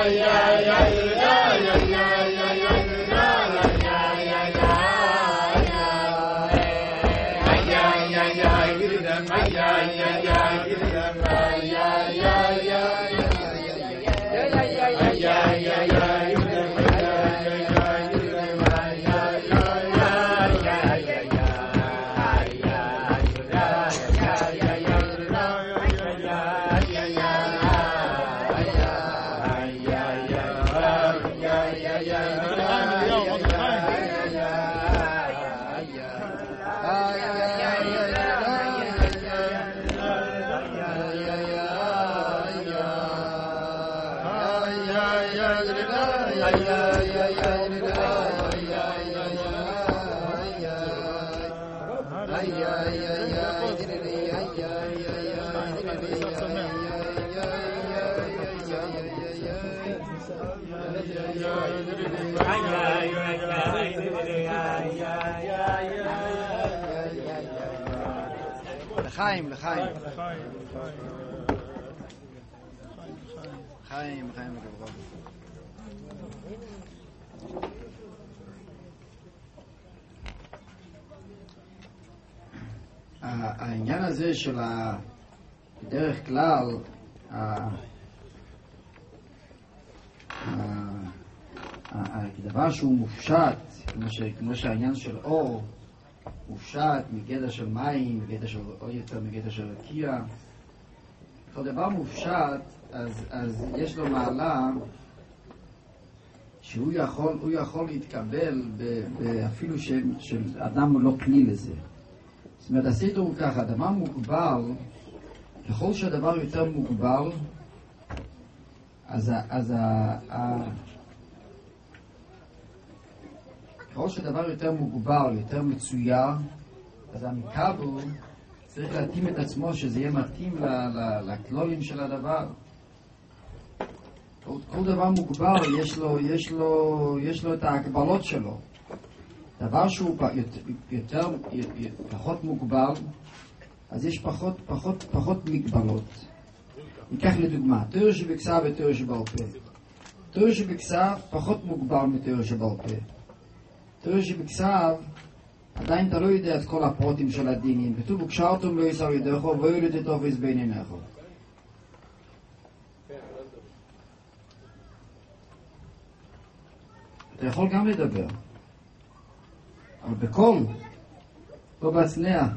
לחיים, לחיים. חיים, חיים לגברו. העניין הזה של בדרך כלל הדבר שהוא מופשט, כמו שהעניין של אור מופשט מגדר של מים, מגדר של עוד יותר מגדר של רקיע. כל דבר מופשט, אז יש לו מעלה שהוא יכול להתקבל אפילו של אדם הוא לא כלי לזה. זאת אומרת, הסידור הוא ככה, הדבר מוגבל, ככל שהדבר יותר מוגבל, ככל שהדבר יותר מוגבל, יותר מצויר, אז המקבל צריך להתאים את עצמו שזה יהיה מתאים לכלולים של הדבר. כל דבר מוגבל יש לו את ההגבלות שלו. דבר שהוא פחות מוגבל, אז יש פחות מגבלות. ניקח לדוגמה, תיאור שבכסף ותיאור שבעל פה. תיאור שבכסף פחות מוגבל מתיאור שבעל פה. תיאור שבכסף עדיין אתה לא יודע את כל הפרוטים של הדינים. כתוב, וקשרתם לא יסר ידך ויולד את אופס בין עיניך. אתה יכול גם לדבר, אבל בקול, לא בהצנע.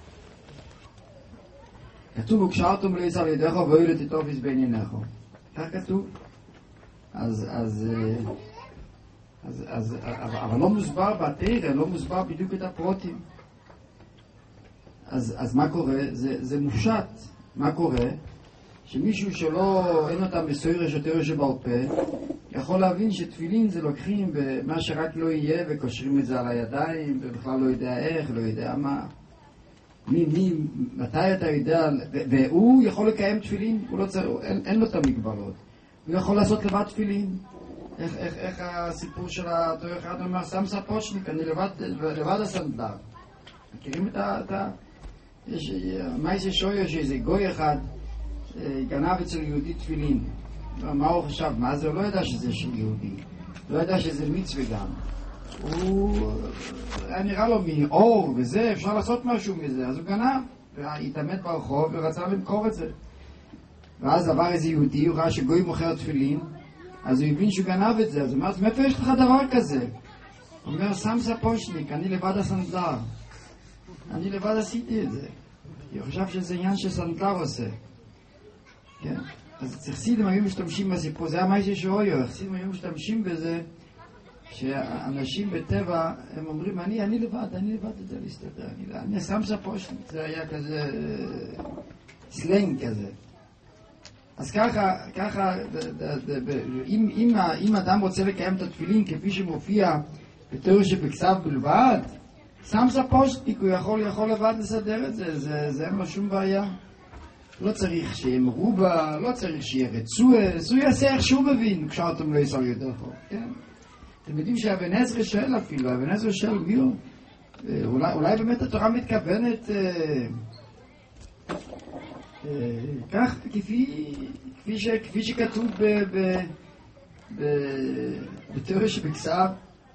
כתוב, וקשרתם לא יסר ידך ויולד את אופס בין עיניך. כך כתוב. אבל לא מוסבר בתורה, לא מוסבר בדיוק את הפרוטים. אז מה קורה? זה מופשט. מה קורה? שמישהו שלא, אין אותם בסוירש או תיאור שבעל פה, יכול להבין שתפילין זה לוקחים במה שרק לא יהיה וקושרים את זה על הידיים, ובכלל לא יודע איך, לא יודע מה. מתי אתה יודע, והוא יכול לקיים תפילין, הוא לא צריך, אין לו את המגבלות. הוא יכול לעשות לבד תפילין. איך הסיפור של התיאור אחד אומר, שם ספושניק, אני לבד הסנדלר. מכירים את מה יש שויה שאיזה גוי אחד גנב אצל יהודי תפילין. מה הוא חשב? מה זה? הוא לא ידע שזה של יהודי. לא ידע שזה מצווה גם. הוא היה נראה לו מאור וזה, אפשר לעשות משהו מזה. אז הוא גנב, והתעמת ברחוב ורצה למכור את זה. ואז עבר איזה יהודי, הוא ראה שגוי מוכר תפילין, אז הוא הבין שהוא גנב את זה. אז הוא אומר, מאיפה יש לך דבר כזה? הוא אומר, שם ספושניק, אני לבד הסנדלר. אני לבד עשיתי את זה. כי הוא חשב שזה עניין שסנדלר עושה. כן? אז חסידים היו משתמשים בסיפור, זה היה מה ששויו, חסידים היו משתמשים בזה, שאנשים בטבע, הם אומרים, אני לבד את זה להסתדר, אני שם ספושניק, זה היה כזה סלנג כזה. אז ככה, אם אדם רוצה לקיים את התפילין כפי שמופיע בתיאור שבכסף בלבד, שם ספושניק, הוא יכול לבד לסדר את זה אין לו שום בעיה. לא צריך שיהיה מרובה, לא צריך שיהיה רצועה, הוא יעשה איך שהוא מבין, כשאתם לא יסר יותר חוב, כן? אתם יודעים שהבן עזרא שואל אפילו, הבן עזרא שואל מי הוא? אולי באמת התורה מתכוונת כך, כפי שכתוב בתיאוריה שבכסף,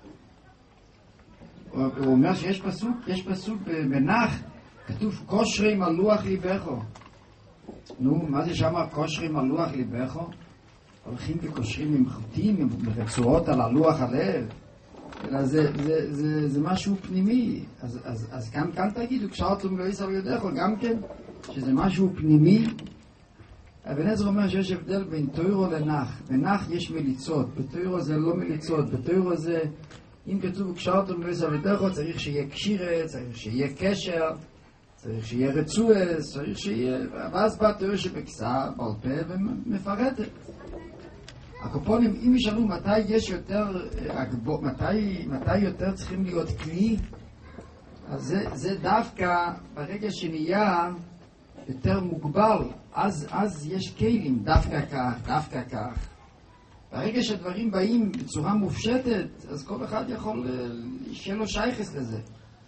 הוא אומר שיש פסוק בנח, כתוב קושרים על לוח ליבך. נו, מה זה שם קושרים על לוח ליבך? הולכים וקושרים עם חוטים, עם רצועות על הלוח הלב. אלא זה משהו פנימי. אז כאן תגידו, קשרתם לא יסר יודך, גם כן, שזה משהו פנימי. אבן עזרא אומר שיש הבדל בין תוירו לנח. בנח יש מליצות, בתוירו זה לא מליצות, בתוירו זה, אם כתוב קשרתם לא יסר יודך, צריך שיהיה קשירה, צריך שיהיה קשר, צריך שיהיה רצועס, צריך שיהיה, ואז בא תיאוריה שבכסה, בעל פה ומפרטת. הקופונים, אם ישאלו מתי יש יותר, מתי יותר צריכים להיות כלי, אז זה דווקא ברגע שנהיה יותר מוגבל, אז יש כלים, דווקא כך. ברגע שהדברים באים בצורה מופשטת, אז כל אחד יכול, שיהיה לו שייכס לזה.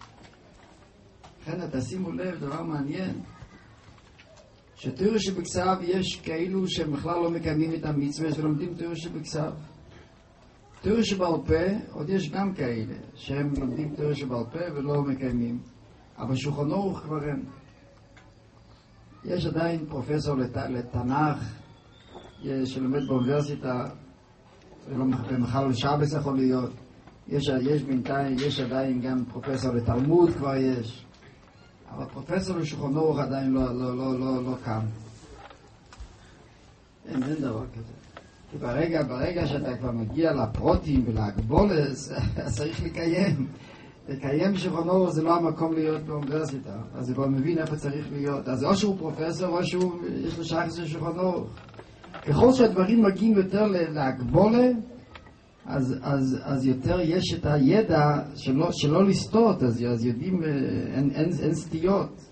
לכן תשימו לב, דבר מעניין, שתיאוריה שבכסף יש כאלו שהם בכלל לא מקיימים את המצווה ולומדים תיאוריה שבכסף. תיאוריה שבעל פה, עוד יש גם כאלה שהם לומדים תיאוריה שבעל פה ולא מקיימים. אבל שולחן אורוך כבר אין. יש עדיין פרופסור לתנ"ך שלומד באוניברסיטה, ומחר לשבס יכול להיות. יש בינתיים, יש עדיין גם פרופסור לתלמוד כבר יש. אבל פרופסור לשולחן אורוך עדיין לא קם. אין דבר כזה. כי ברגע שאתה כבר מגיע לפרוטים ולהגבולס, אז צריך לקיים. לקיים שולחן אורוך זה לא המקום להיות באוניברסיטה. אז זה כבר מבין איפה צריך להיות. אז או שהוא פרופסור או שהוא יש לו שייכות של שולחן אורוך. ככל שהדברים מגיעים יותר להגבולה, אז יותר יש את הידע שלא לסטות, אז יודעים, אין סטיות.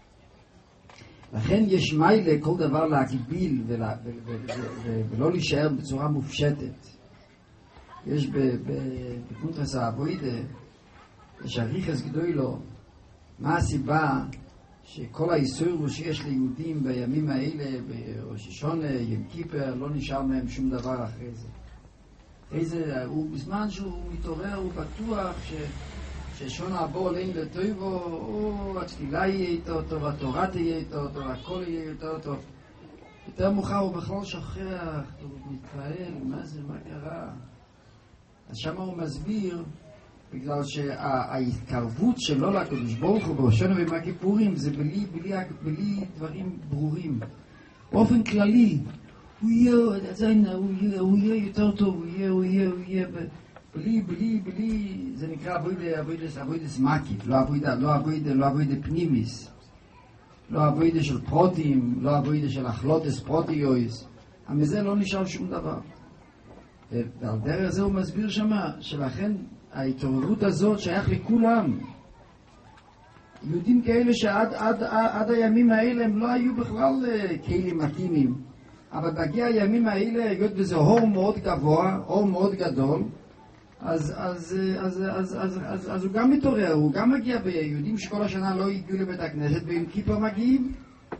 לכן יש מיילה כל דבר להגביל ולא להישאר בצורה מופשטת. יש בקונטרס האבוידה, יש אריכס גדולו, מה הסיבה שכל האיסור שיש ליהודים בימים האלה, בראש השונה, יום כיפר, לא נשאר מהם שום דבר אחרי זה. הוא בזמן שהוא מתעורר, הוא בטוח ששונה הבוא עליהם לטויבו, התפילה יהיה איתו טוב, התורה תהיה איתו טוב, הכל יהיה איתו טוב. יותר מאוחר הוא בכלל שוכח, הוא מתפעל, מה זה, מה קרה? אז שם הוא מסביר, בגלל שההתקרבות שלו לקדוש ברוך הוא בראש השנה ויום הכיפורים זה בלי דברים ברורים. באופן כללי, הוא יהיה יותר טוב, הוא יהיה בלי, זה נקרא אבוידס מקיף, לא אבוידה פנימיס, לא אבוידה של פרוטים, לא אבוידה של החלוטס פרוטיויס, אבל מזה לא נשאר שום דבר. ועל דרך זה הוא מסביר שמה, שלכן ההתעוררות הזאת שייך לכולם. יהודים כאלה שעד הימים האלה הם לא היו בכלל כלים מתאימים. אבל בהגיע הימים האלה, היות וזה אור מאוד גבוה, אור מאוד גדול, אז הוא גם מתעורר, הוא גם מגיע ביהודים שכל השנה לא הגיעו לבית הכנסת, ועם כיפר מגיעים.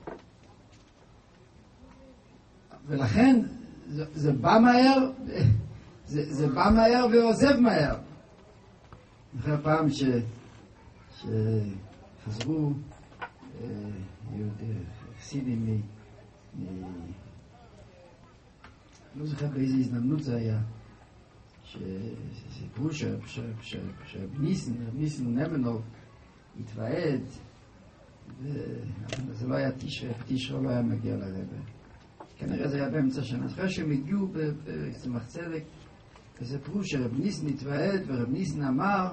ולכן זה בא מהר, זה בא מהר ועוזב מהר. אחרי פעם שחזרו חסידים לא זוכר באיזו הזדמנות זה היה, שסיפרו שבניסן נמנוב התוועד, וזה לא היה תשרה לא היה מגיע לרבא. כנראה זה היה באמצע שנה. אחרי שהם הגיעו בצמח צדק, וסיפרו שרב ניסן התוועד, ורב ניסן אמר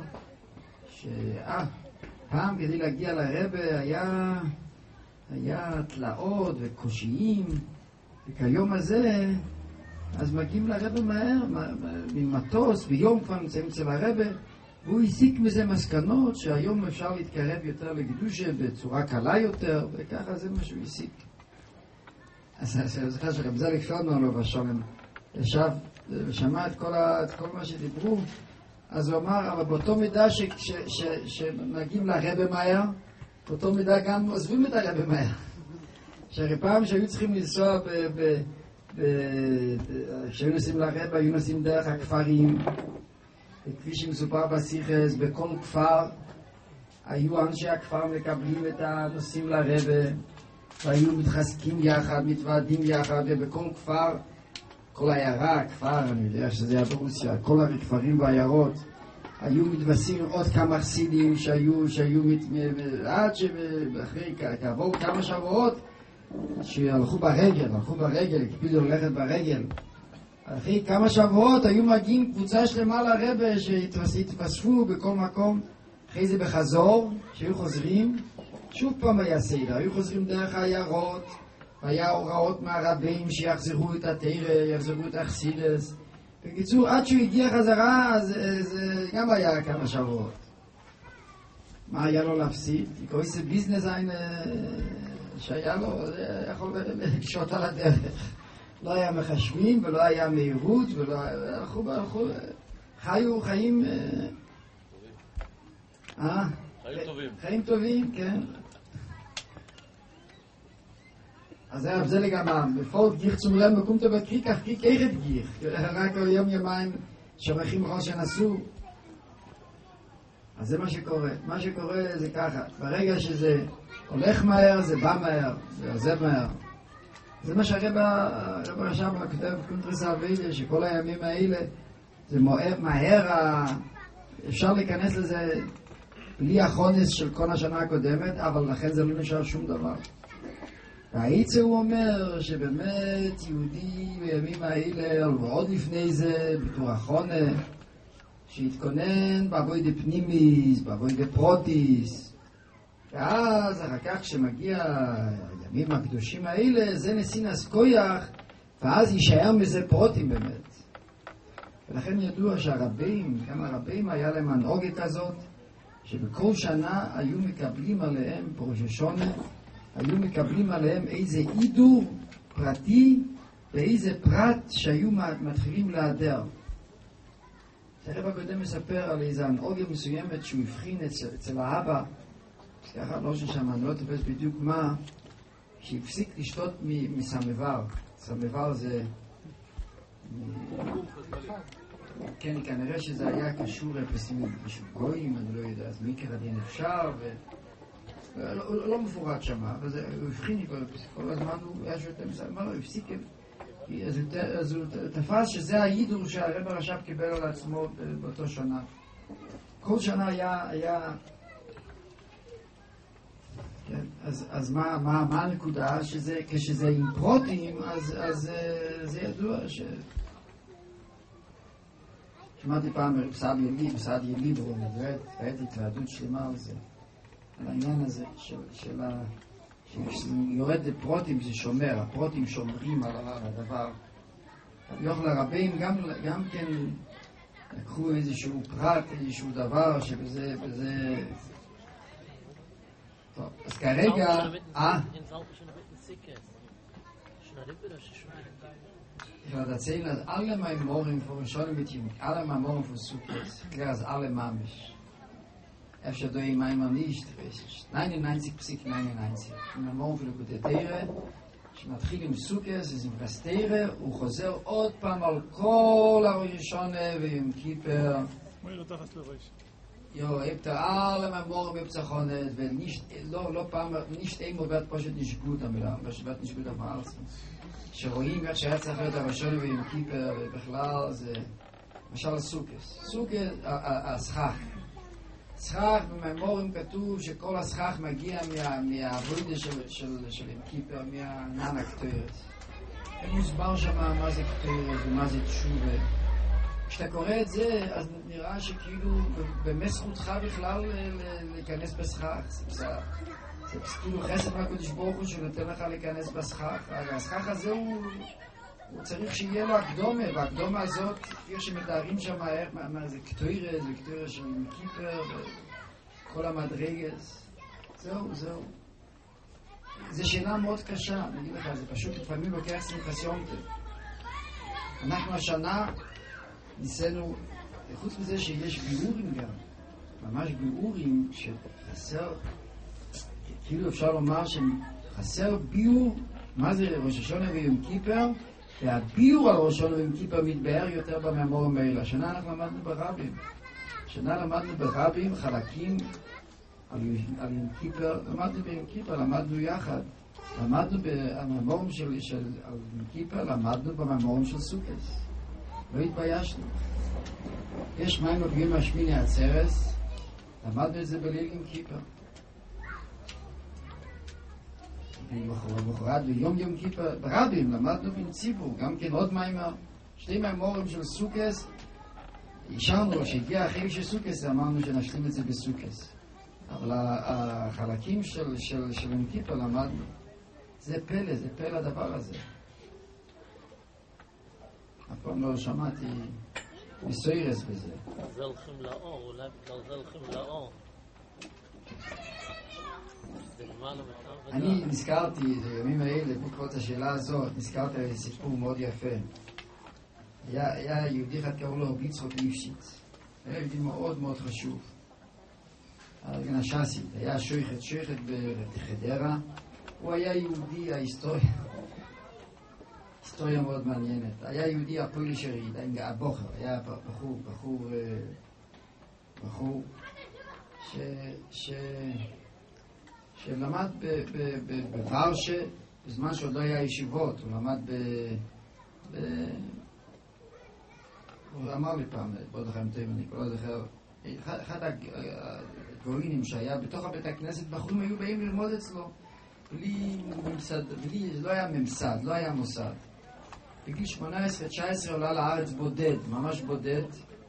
פעם כדי להגיע לרבא היה תלאות וקושיים, וכיום הזה אז מגיעים לרבא מהר, ממטוס, ביום כבר נמצאים אצל הרבא, והוא הסיק מזה מסקנות שהיום אפשר להתקרב יותר לקדושה בצורה קלה יותר, וככה זה מה שהוא הסיק. אז אני זוכר שרב זליג פלדמן לו בשולם ישב ושמע את כל מה שדיברו, אז הוא אמר, אבל באותו מידה שמגיעים לרבא מהר, באותו מידה גם עוזבים את הרבא מהר. שהרי פעם שהיו צריכים לנסוע כשהיו נוסעים לרבע, היו נוסעים דרך הכפרים, וכפי שמסופר בסיכס, בכל כפר היו אנשי הכפר מקבלים את הנוסעים לרבע, והיו מתחזקים יחד, מתוועדים יחד, ובכל כפר, כל העיירה, הכפר, אני יודע שזה היה ברוסיה, כל הכפרים והעיירות, היו מתווסים עוד כמה חסידים שהיו עד שאחרי כעבור כמה שבועות שהלכו ברגל, הקפידו ללכת ברגל. אחרי כמה שבועות היו מגיעים קבוצה שלמה לרבע שהתווספו בכל מקום. אחרי זה בחזור, שהיו חוזרים, שוב פעם היה סדר, היו חוזרים דרך העיירות, והיה הוראות מהרבים שיחזרו את התורה, יחזרו את החסידס. בקיצור, עד שהוא הגיע חזרה, אז זה גם היה כמה שבועות. מה היה לו להפסיד? זה ביזנס אין שהיה לו, יכול לקשות על הדרך. לא היה מחשבים ולא היה מהירות, ולא הלכו, חיו חיים... חיים טובים, כן. אז זה לגמרי, בפורט גיח צומרם מקום טוב בקריק, אך קריק איכת גיח. רק יום יומיים שמחים ראש שנסו. אז זה מה שקורה. מה שקורה זה ככה, ברגע שזה הולך מהר, זה בא מהר, זה עוזב מהר. זה מה שהרב רש"ב כותב בקונטרס האבידה, שכל הימים האלה, זה מהר, אפשר להיכנס לזה בלי החונס של כל השנה הקודמת, אבל לכן זה לא נשאר שום דבר. והעיצה הוא אומר שבאמת יהודי בימים האלה, ועוד לפני זה, בתור החונה, שהתכונן בעבודי פנימיס, בעבודי פרוטיס, ואז אחר כך כשמגיע הימים הקדושים האלה, זה נסינס כויח, ואז יישאר מזה פרוטים באמת. ולכן ידוע שהרבים, גם הרבים היה להם הנהוגת הזאת, שבכל שנה היו מקבלים עליהם בראש השונה, היו מקבלים עליהם איזה עידור פרטי ואיזה פרט שהיו מתחילים להדר. הרב הקודם מספר על איזה הנהוגה מסוימת שהוא הבחין אצל האבא, ככה לא ששם, אני לא תופס בדיוק מה, שהפסיק לשתות מסמבר. סמבר זה... כן, כנראה שזה היה קשור לפסימות בשוגויים, אני לא יודע, אז מקר הדין אפשר, לא מפורט שם, אבל הוא הבחין כל הזמן, הוא היה שותה מסמבר, הוא הפסיק, אז הוא תפס שזה היידור שהרב הרש"ב קיבל על עצמו באותו שנה. כל שנה היה כן, אז מה הנקודה? כשזה עם פרוטים, אז זה ידוע שמעתי פעם סעד יליב, הוא מדברת, הייתה התוועדות שלמה על זה, על העניין הזה שיורד לפרוטים, זה שומר, הפרוטים שומרים על הדבר. יוכל הרבים גם כן לקחו איזשהו פרט, איזשהו דבר שבזה... טוב, אז כרגע... Ich werde erzählen, dass alle meine Morgen von schon mit ihm, alle meine Morgen von Sukkot, klar, dass alle Mamisch. Efter du ihm einmal nicht, 99.99. In der Morgen von der Teire, שמתחיל עם סוכס, אז עם פסטרה, הוא חוזר עוד פעם על כל הראשונה ועם כיפר. מה יהיה תחת לראש? hebt alle mein Morgen mit Zachonet, weil לא פעם, nicht einmal wird פשוט nicht gut המילה, wird nicht gut auf alles. שרואים איך שהיה צריך להיות הראשונה ועם כיפר, ובכלל זה, למשל סוכס. סוכס, הסכך. סכך, בממורים כתוב שכל הסכך מגיע מהעבודה של עם כיפר, מהנן הכתרת. מוסבר שם מה זה כתרת ומה זה תשובה. כשאתה קורא את זה, אז נראה שכאילו באמת זכותך בכלל להיכנס בסכך. זה כאילו חסד מהקדוש ברוך הוא שנותן לך להיכנס בסכך. הסכך הזה הוא צריך שיהיה לו הקדומה, והקדומה הזאת, כפי שמתארים שם, מה זה כתוירה, זה כתוירה של כיפר, כל המדרגס. זהו. זו שאלה מאוד קשה, אני אגיד לך, זה פשוט לפעמים לוקח שמחת יומטוב. אנחנו השנה ניסינו, חוץ מזה שיש ביאורים גם, ממש ביאורים שחסר, כאילו אפשר לומר שחסר ביאור, מה זה ראש השונה ויום כיפר, והביור על ראשון עם כיפה מתבהר יותר במאמור המעיל. השנה אנחנו למדנו ברבים. השנה למדנו ברבים חלקים על עם כיפה, למדנו עם כיפה, למדנו יחד. למדנו במאמורים של עם כיפה, למדנו במאמורים של סוכס. לא התביישנו. יש מים מביאים מהשמיני עצרס, למדנו את זה בליל עם כיפה. ובחורת ביום יום כיפה ברבים למדנו בין ציבור, גם כן עוד מיימר, שתי מיימורים של סוכס, אישרנו שהגיע החלק של סוכס, אמרנו שנשלים את זה בסוכס. אבל החלקים של עם כיפה למדנו, זה פלא הדבר הזה. אף פעם לא שמעתי מסוירס בזה. זה הולכים לאור, אולי בגלל זה הולכים לאור. אני נזכרתי, בימים האלה, בעקבות השאלה הזאת, נזכרתי על סיפור מאוד יפה. היה יהודי אחד קראו לו יצחק ליפשיץ. היה יהודי מאוד מאוד חשוב. גנשסית, היה שויכת בחדרה. הוא היה יהודי, ההיסטוריה מאוד מעניינת. היה יהודי הפולישרי, הבוחר, היה בחור שלמד בוורשה, בזמן שעוד לא היה ישיבות, הוא למד הוא אמר לי פעם, בעוד לכם טעים, אני כבר לא זוכר, אחד הגאוינים שהיה בתוך הבית הכנסת, בחורים היו באים ללמוד אצלו, לא היה ממסד, לא היה מוסד. בגיל 18-19 עולה לארץ בודד, ממש בודד.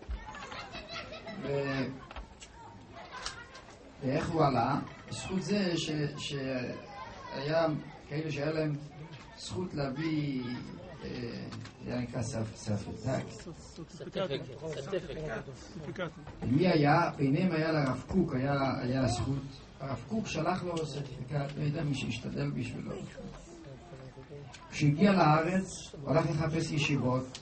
ואיך הוא עלה? בזכות זה שהיה כאלה שהיה להם זכות להביא, זה נקרא סרטיפיקט. מי היה? ביניהם היה לרב קוק, היה זכות. הרב קוק שלח לו סרטיפיקט, לא יודע מי שהשתדל בשבילו. כשהגיע לארץ, הולך לחפש ישיבות.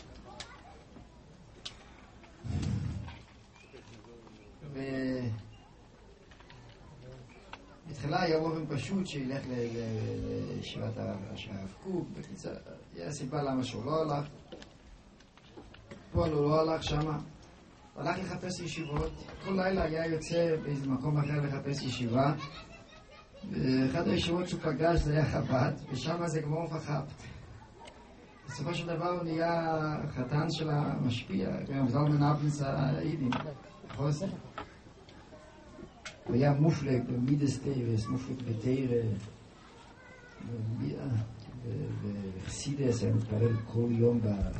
בתחילה היה באופן פשוט שילך לישיבת הרב קוק. בקיצור, היה סיבה למה שהוא לא הלך. פה הוא לא הלך שמה. הלך לחפש ישיבות. כל לילה היה יוצא באיזה מקום אחר לחפש ישיבה. ואחד הישיבות שהוא פגש זה היה חב"ד, ושם זה כמו מפחפת. בסופו של דבר הוא נהיה חתן של המשפיע, גם זלמן אבנס העידים, חוסר. הוא היה מופלג במידס טיירס, מופלג בתיירה, וחסידס, היה מתפלל כל יום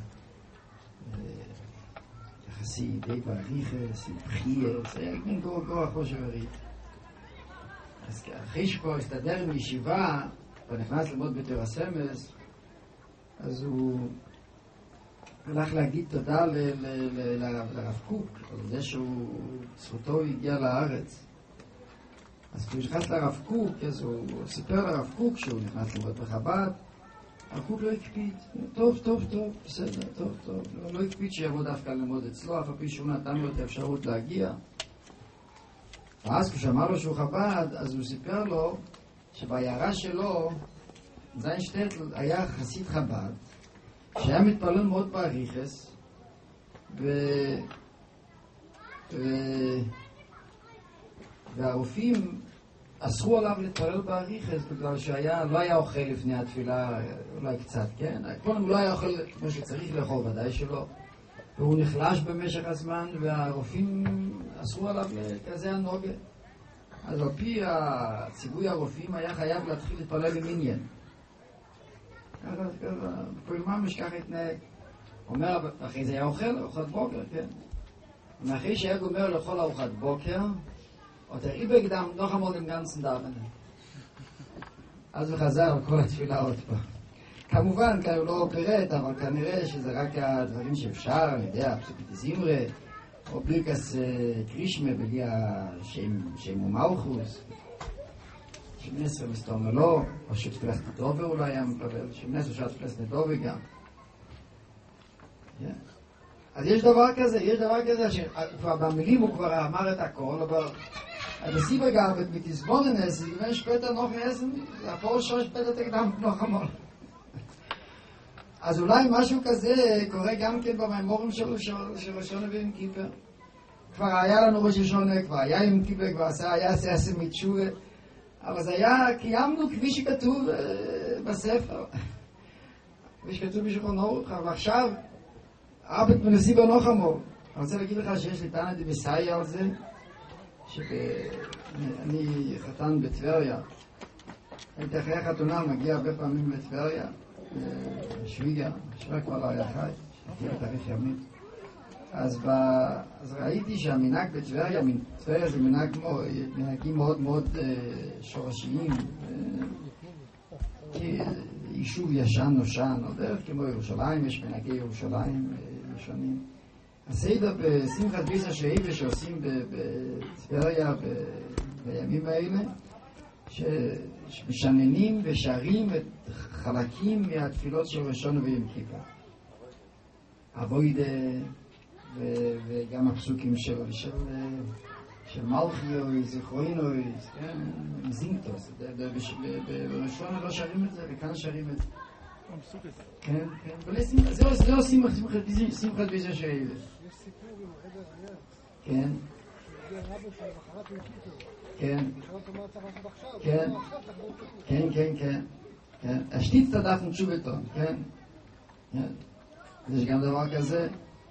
יחסי די בעריכס, עם בחייס, היה כמו גורח חושב הרית. אז אחרי שפה הסתדר עם ישיבה, ונכנס ללמוד בתורה סמס, אז הוא הלך להגיד תודה לרב קוק, על זה שהוא, זכותו הגיע לארץ. אז כשהוא נכנס לרב קוק, אז הוא סיפר לרב קוק שהוא נכנס ללמוד בחב"ד, הרב קוק לא הקפיד, טוב, בסדר, טוב, לא הקפיד שיבוא דווקא ללמוד אצלו, אף הפי שהוא נתן לו את האפשרות להגיע. ואז כשאמר לו שהוא חב"ד, אז הוא סיפר לו שבעיירה שלו, זין שטטל היה חסיד חב"ד, שהיה מתפלל מאוד באריכס, והרופאים אסרו עליו להתפלל באריכס, בגלל לא היה אוכל לפני התפילה, אולי קצת, כן? קודם הוא לא היה אוכל כמו שצריך לאכול, ודאי שלא. והוא נחלש במשך הזמן, והרופאים אסרו עליו כזה הנוגה. אז על פי הציווי הרופאים היה חייב להתחיל להתפלל במניין. כל ממש ככה התנהג. אומר, אחרי זה היה אוכל, ארוחת בוקר, כן? ואחרי שהיה גומר לאכול ארוחת בוקר, עוד הריבק דם, לא חמוד עם גנצן דאבנה. אז הוא חזר על כל התפילה עוד פעם. כמובן, כאן הוא לא פירט, אבל כנראה שזה רק הדברים שאפשר, אני יודע, פסוקת זמרה, או בליקס קרישמה, בלי השם ומלכוס, שמנסר מסתום לו, או שתפילת נדובה אולי היה מפבל, שמנסר שתפילת נדובה גם. אז יש דבר כזה, שבמילים הוא כבר אמר את הכל, אבל בסיבה גרבת מתסבוננס, זה גבין שפטר נוח נסן, זה הפור שוש פטר תקדם נוח המול. אז אולי משהו כזה קורה גם כן במאמרים של ראשון ויום כיפר. כבר היה לנו ראש השונה, כבר היה יום כיפר, כבר היה עשה מתשובה, אבל זה היה, קיימנו כפי שכתוב בספר, כפי שכתוב בשולחן ערוך, אבל עכשיו, ארבעת מנסים בנוח אמור. אני רוצה להגיד לך שיש לי טענה דמסאי על זה, שאני חתן בטבריה, הייתי אחרי החתונה, מגיע הרבה פעמים לטבריה, שוויגר כבר לא היה חי, שתהיה בתאריך ימים. אז ראיתי שהמנהג בטבריה, טבריה זה מנהגים מאוד מאוד שורשיים, יישוב ישן נושן, או דרך כמו ירושלים, יש מנהגי ירושלים ישנים. הסדר בשמחת ביס השאיבה שעושים בטבריה בימים האלה, שמשננים ושרים את חלקים מהתפילות של ראשון ויום כיפר. אבוידה וגם הפסוקים של מלכיו, זכרוינוי, זינקטוס. בראשון לא שרים את זה, וכאן שרים את זה. כן, כן. זה לא שמחת ביס השאיבה. יש סיפור עם עד הזריאן. כן. זה רבו של מחרת יום כיפר. כן. שאלת מה צריך לעשות עכשיו. כן. כן, כן, כן. כן. השתית תדפנו תשובתון, כן. כן. יש גם דבר כזה,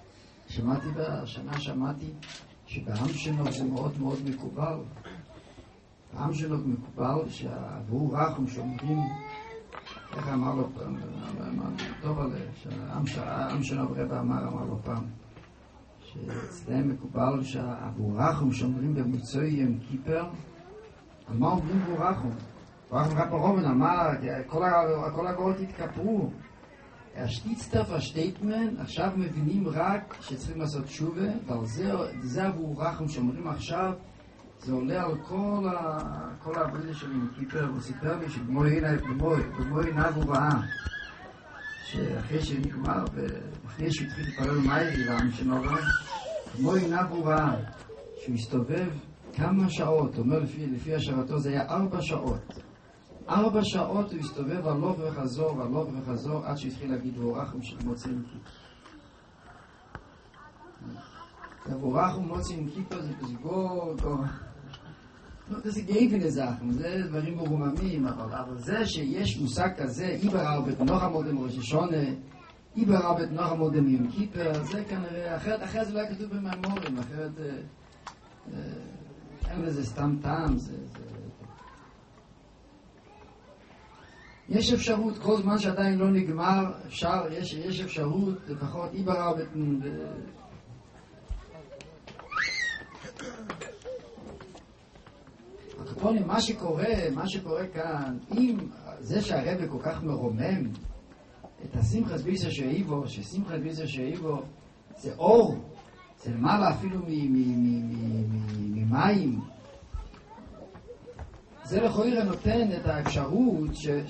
שמעתי שבעם שלנו זה מאוד מאוד מקובל. בעם שלנו מקובל שעבור רחום שאומרים, איך אמר לו פעם, טוב עליה, שהעם שלנו רבא אמר לו פעם, שאצלם מקובל שעבור רחום שאומרים במוצאי יום כיפר, על מה אומרים עבור רחום? רחום רב הרובן אמר, כל הגולות התכפרו. השטיצטף השטייטמן, עכשיו מבינים רק שצריכים לעשות תשובה, ועל זה עבור רחום שאומרים עכשיו, זה עולה על כל העבודה של יום כיפר. הוא סיפר לי שבמוי נבו רעה, שאחרי שנגמר, לפני שהוא התחיל להתפלל מיילי לעם שנורא, במוי נבו רעה, שהוא הסתובב כמה שעות, אומר לפי השערתו זה היה 4 שעות. 4 שעות הוא הסתובב הלוך וחזור, עד שהתחיל להגיד ואורחום של מוצאים כיפר. ואורחום מוצאים כיפר זה זה גאיפן זכם, זה דברים מרוממים, אבל זה שיש מושג כזה, איבר ארבט נוח המודם ראש השונה, איבר ארבט נוח המודם יום כיפר, זה כנראה, אחרת זה לא היה כתוב במאמרים, אחרת אין לזה סתם טעם, יש אפשרות, כל זמן שעדיין לא נגמר, יש אפשרות, לפחות איבר ארבט הקפונים, מה שקורה כאן, אם זה שהרבא כל כך מרומם את השמחת ביסא שאיבו, ששמחת ביסא שאיבו זה אור, זה למעלה אפילו ממים, זה לכאורה נותן את האפשרות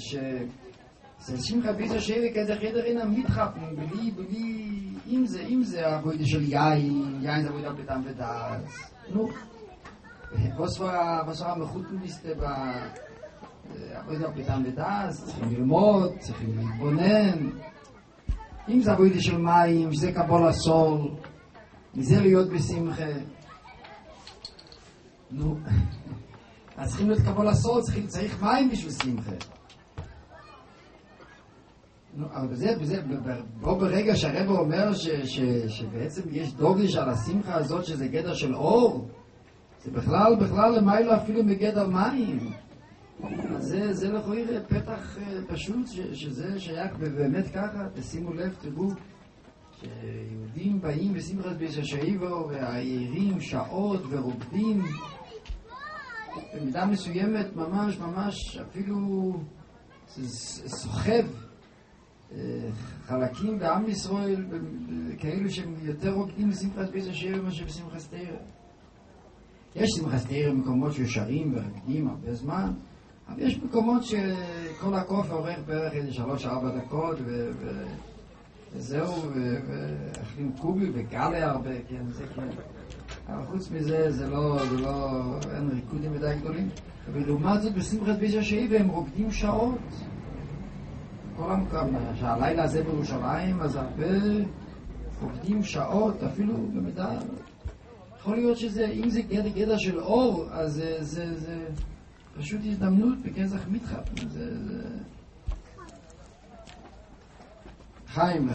ששמחת ביסא שאיבו כזה חדרין המתחפנים, בלי, אם זה העבודה של יין זה עבודה בטעם ודעס, נו, was war המחותניסט בעבודה בטעם ודעס, צריכים ללמוד, צריכים להתבונן, אם זה עבודה של מים, שזה קבול הסול, מזה להיות בשמחה, נו, אז צריכים להיות קבול הסול, צריך מים בשביל שמחה. אבל בו ברגע שהרבא אומר שבעצם יש דוגש על השמחה הזאת שזה גדר של אור, זה בכלל למיילו אפילו מגדר מים. אז זה לכאורה פתח פשוט שזה שייך באמת ככה. תשימו לב, תראו שיהודים באים בשמחת ביסא שאיבו והעירים שעות ורוקדים במידה מסוימת ממש אפילו סוחב חלקים בעם ישראל כאלו שהם יותר רוקדים בשמחת ביסא שאיבו מאשר בשמחת סתירה. יש שמחת סתירה במקומות ששרים ורקדים הרבה זמן, אבל יש מקומות שכל הקוף עורך בערך איזה 3-4 דקות וזהו, ואכלים קובי וגלה הרבה, כן, זה כן. אבל חוץ מזה זה לא, אין ריקודים מדי גדולים. ולעומת זאת בשמחת ביסא שאיבו הם רוקדים שעות. כל המקום, שהלילה הזה בירושלים, אז הרבה עובדים שעות, אפילו במידה. יכול להיות שזה, אם זה גדע של אור, אז זה פשוט הזדמנות בגזח מתחב. לחיים.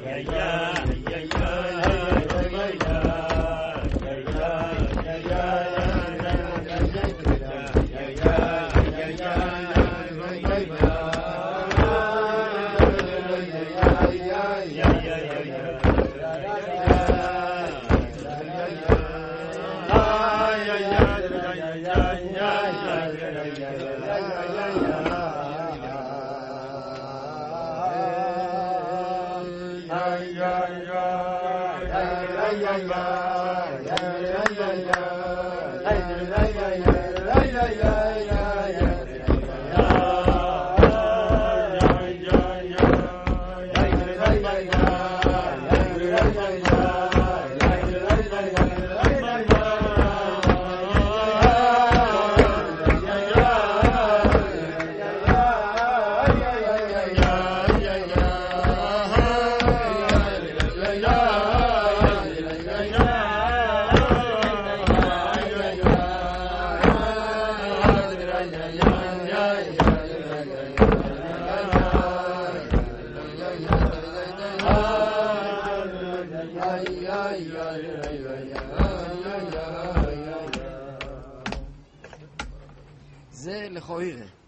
זה לכאורה.